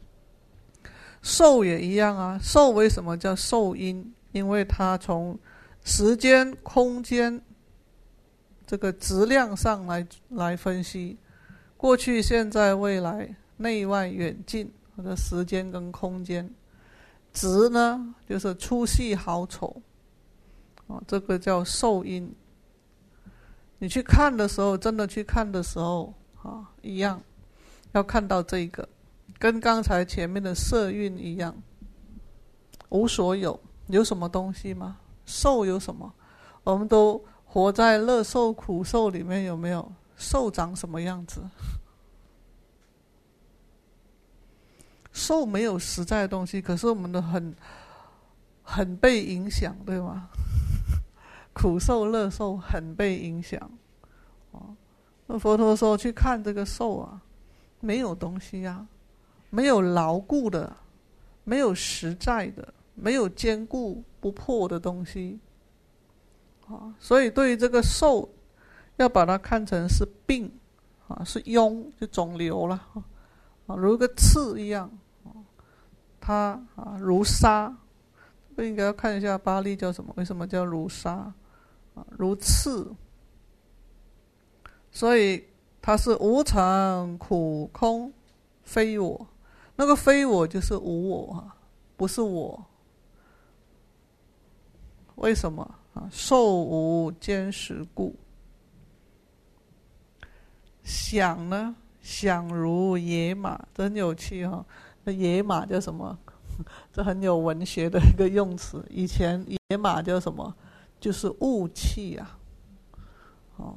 Speaker 1: 受也一样啊，受为什么叫受因？因为它从时间、空间这个质量上来来分析，过去、现在、未来、内外、远近的时间跟空间。质呢，就是粗细好丑。哦，这个叫受因。你去看的时候，真的去看的时候啊，一样要看到这个，跟刚才前面的色蕴一样，无所有。有什么东西吗？受有什么？我们都活在乐受苦受里面，有没有？受长什么样子？受没有实在的东西，可是我们的很很被影响，对吗？苦受乐受很被影响。哦，那佛陀说去看这个受啊，没有东西啊，没有牢固的，没有实在的，没有坚固不破的东西。啊，所以对于这个受，要把它看成是病啊，是痈，就肿瘤了啊，如个刺一样。它啊如沙，不应该要看一下巴利叫什么？为什么叫如沙？啊，如刺。所以它是无常、苦、空、非我。那个非我就是无我啊，不是我。为什么啊？受无坚实故。想呢？想如野马，这很有趣哈、哦。那野马叫什么？这很有文学的一个用词。以前野马叫什么？就是雾气啊。哦，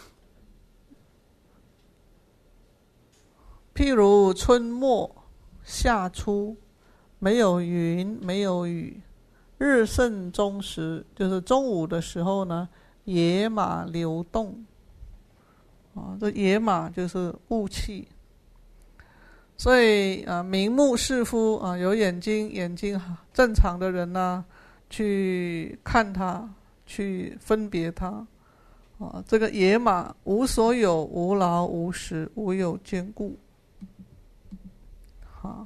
Speaker 1: 譬如春末夏初，没有云，没有雨，日甚中时，就是中午的时候呢，野马流动。啊，这野马就是雾气。所以啊，名目是夫啊，有眼睛，眼睛正常的人呢、啊，去看它，去分别它。啊，这个野马无所有，无劳无实，无有坚固。啊，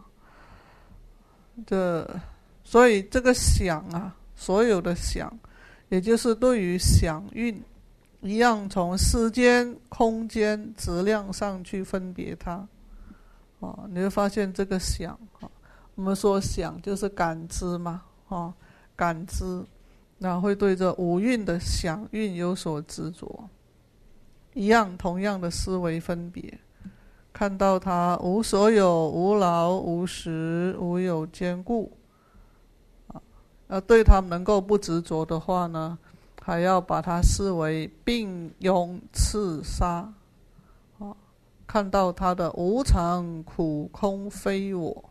Speaker 1: 这所以这个想啊，所有的想，也就是对于想蕴一样，从时间、空间、质量上去分别它。哦，你会发现这个想，哦，我们说想就是感知嘛，哦，感知，那会对这五蕴的想蕴有所执着，一样同样的思维分别，看到它无所有、无劳、无实、无有坚固，啊，要对它能够不执着的话呢，还要把它视为病、痈、刺、杀。 看到它的无常、苦、空、非我。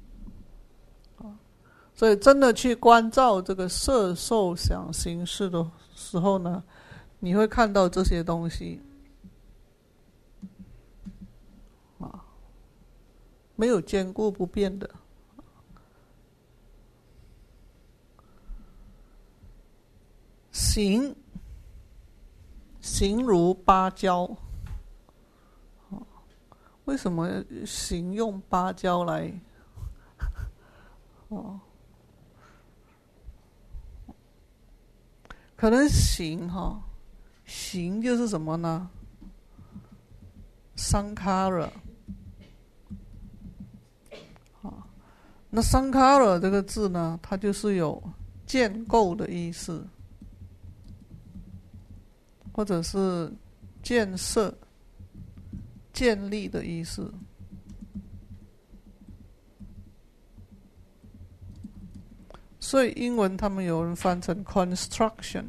Speaker 1: 所以真的去关照这个色受想行识的时候呢，你会看到这些东西啊，没有坚固不变的。形形如芭蕉，为什么形用芭蕉来？哦，可能形哈，形就是什么呢？桑卡尔，啊，那桑卡尔这个字呢，它就是有建构的意思，或者是建设、建立的意思。所以英文他们有人翻成 construction。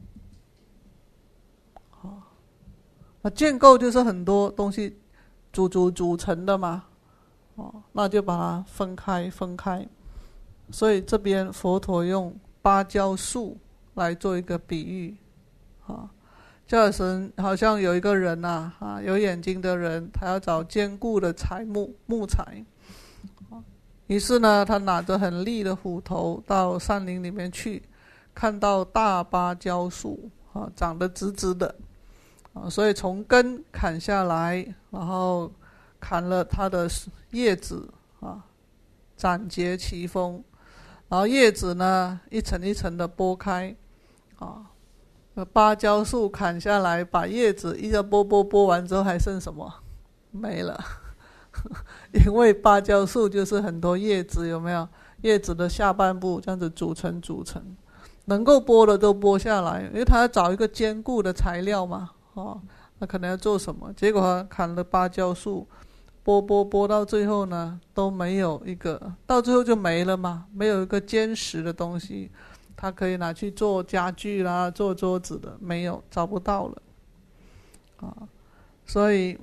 Speaker 1: 那建构就是很多东西组组组成的嘛，哦，那就把它分开分开。所以这边佛陀用芭蕉树来做一个比喻，啊，就神好像有一个人呐、啊，啊，有眼睛的人，他要找坚固的材木木材，于是呢，他拿着很利的斧头到山林里面去，看到大芭蕉树啊，长得直直的。啊，所以从根砍下来，然后砍了它的叶子啊，斩截其锋，然后叶子呢一层一层的剥开，啊，芭蕉树砍下来，把叶子一直剥剥剥完之后还剩什么？没了，因为芭蕉树就是很多叶子，有没有？叶子的下半部这样子组成组成，能够剥的都剥下来，因为它要找一个坚固的材料嘛。哦，那可能要做什么？结果砍了芭蕉树，剥剥剥到最后呢，都没有一个，到最后就没了嘛，没有一个坚实的东西，它可以拿去做家具啦，做桌子的，没有，找不到了。啊，所以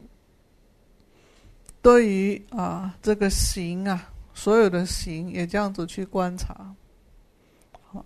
Speaker 1: 对于啊这个形啊，所有的形也这样子去观察，好，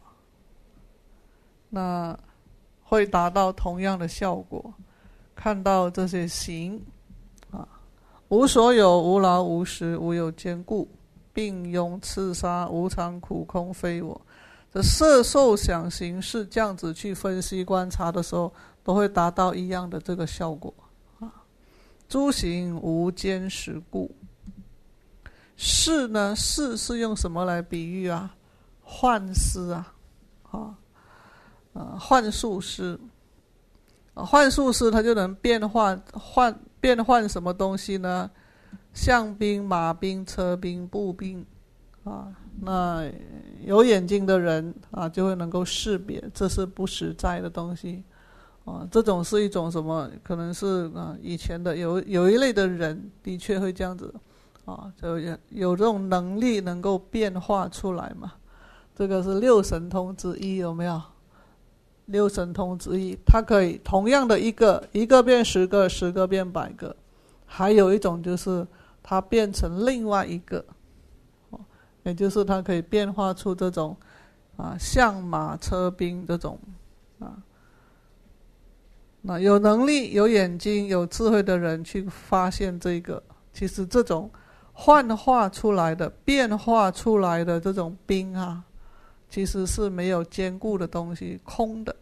Speaker 1: 那会达到同样的效果。看到这些形啊，无所有，无老无实，无有坚固，并庸刺杀，无常苦空非我。这色受想行识这样子去分析观察的时候，都会达到一样的这个效果啊。诸行无坚实故。识呢，识是用什么来比喻啊？幻思啊，啊。呃，幻术师，啊，幻术师他就能变换换变换什么东西呢？象兵、马兵、车兵、步兵，啊，那有眼睛的人啊，就会能够识别这是不实在的东西，啊，这种是一种什么？可能是啊，以前的有有一类的人的确会这样子，啊，就有有这种能力能够变化出来嘛。这个是六神通之一，有没有？六神通之一，它可以同样的一个一个变十个，十个变百个。还有一种就是它变成另外一个，也就是它可以变化出这种啊象马车兵这种啊。那有能力、有眼睛、有智慧的人去发现这个，其实这种幻化出来的、变化出来的这种兵啊，其实是没有坚固的东西，空的。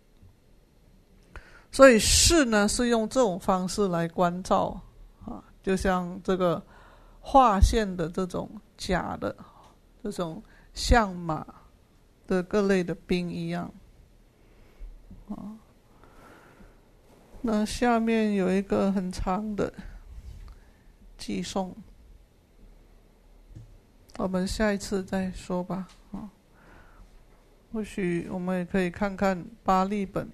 Speaker 1: 所以识呢是用这种方式来关照啊，就像这个画线的这种假的这种象马的各类的兵一样啊。那下面有一个很长的寄颂，我们下一次再说吧啊。或许我们也可以看看巴利本。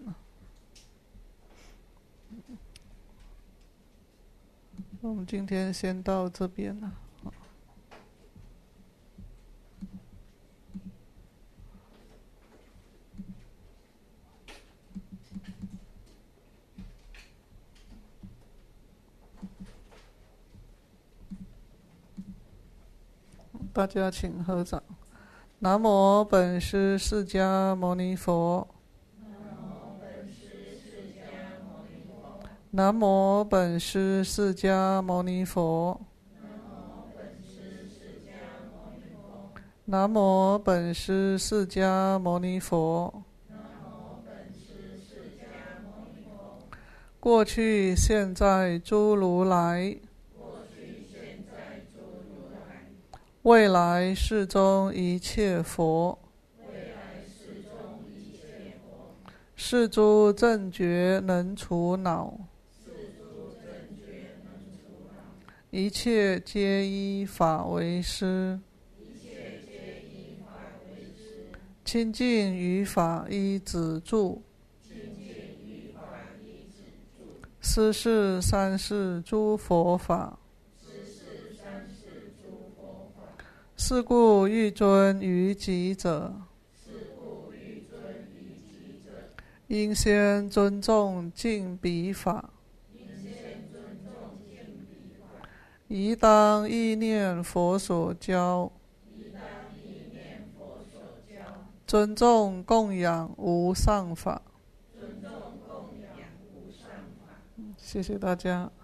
Speaker 1: 我们今天先到这边了。 大家请合掌。南无本师释迦牟尼佛。南无本师释迦牟尼佛。南无本师释迦牟尼佛。过去现在诸如来，未来世中一切佛，是诸正觉能除恼，一切皆依法为师，清净于法依止住，斯是三世诸佛法。是故欲尊于己者，应先尊重敬彼法。宜当意念佛所教，尊重供养无上法。谢谢大家。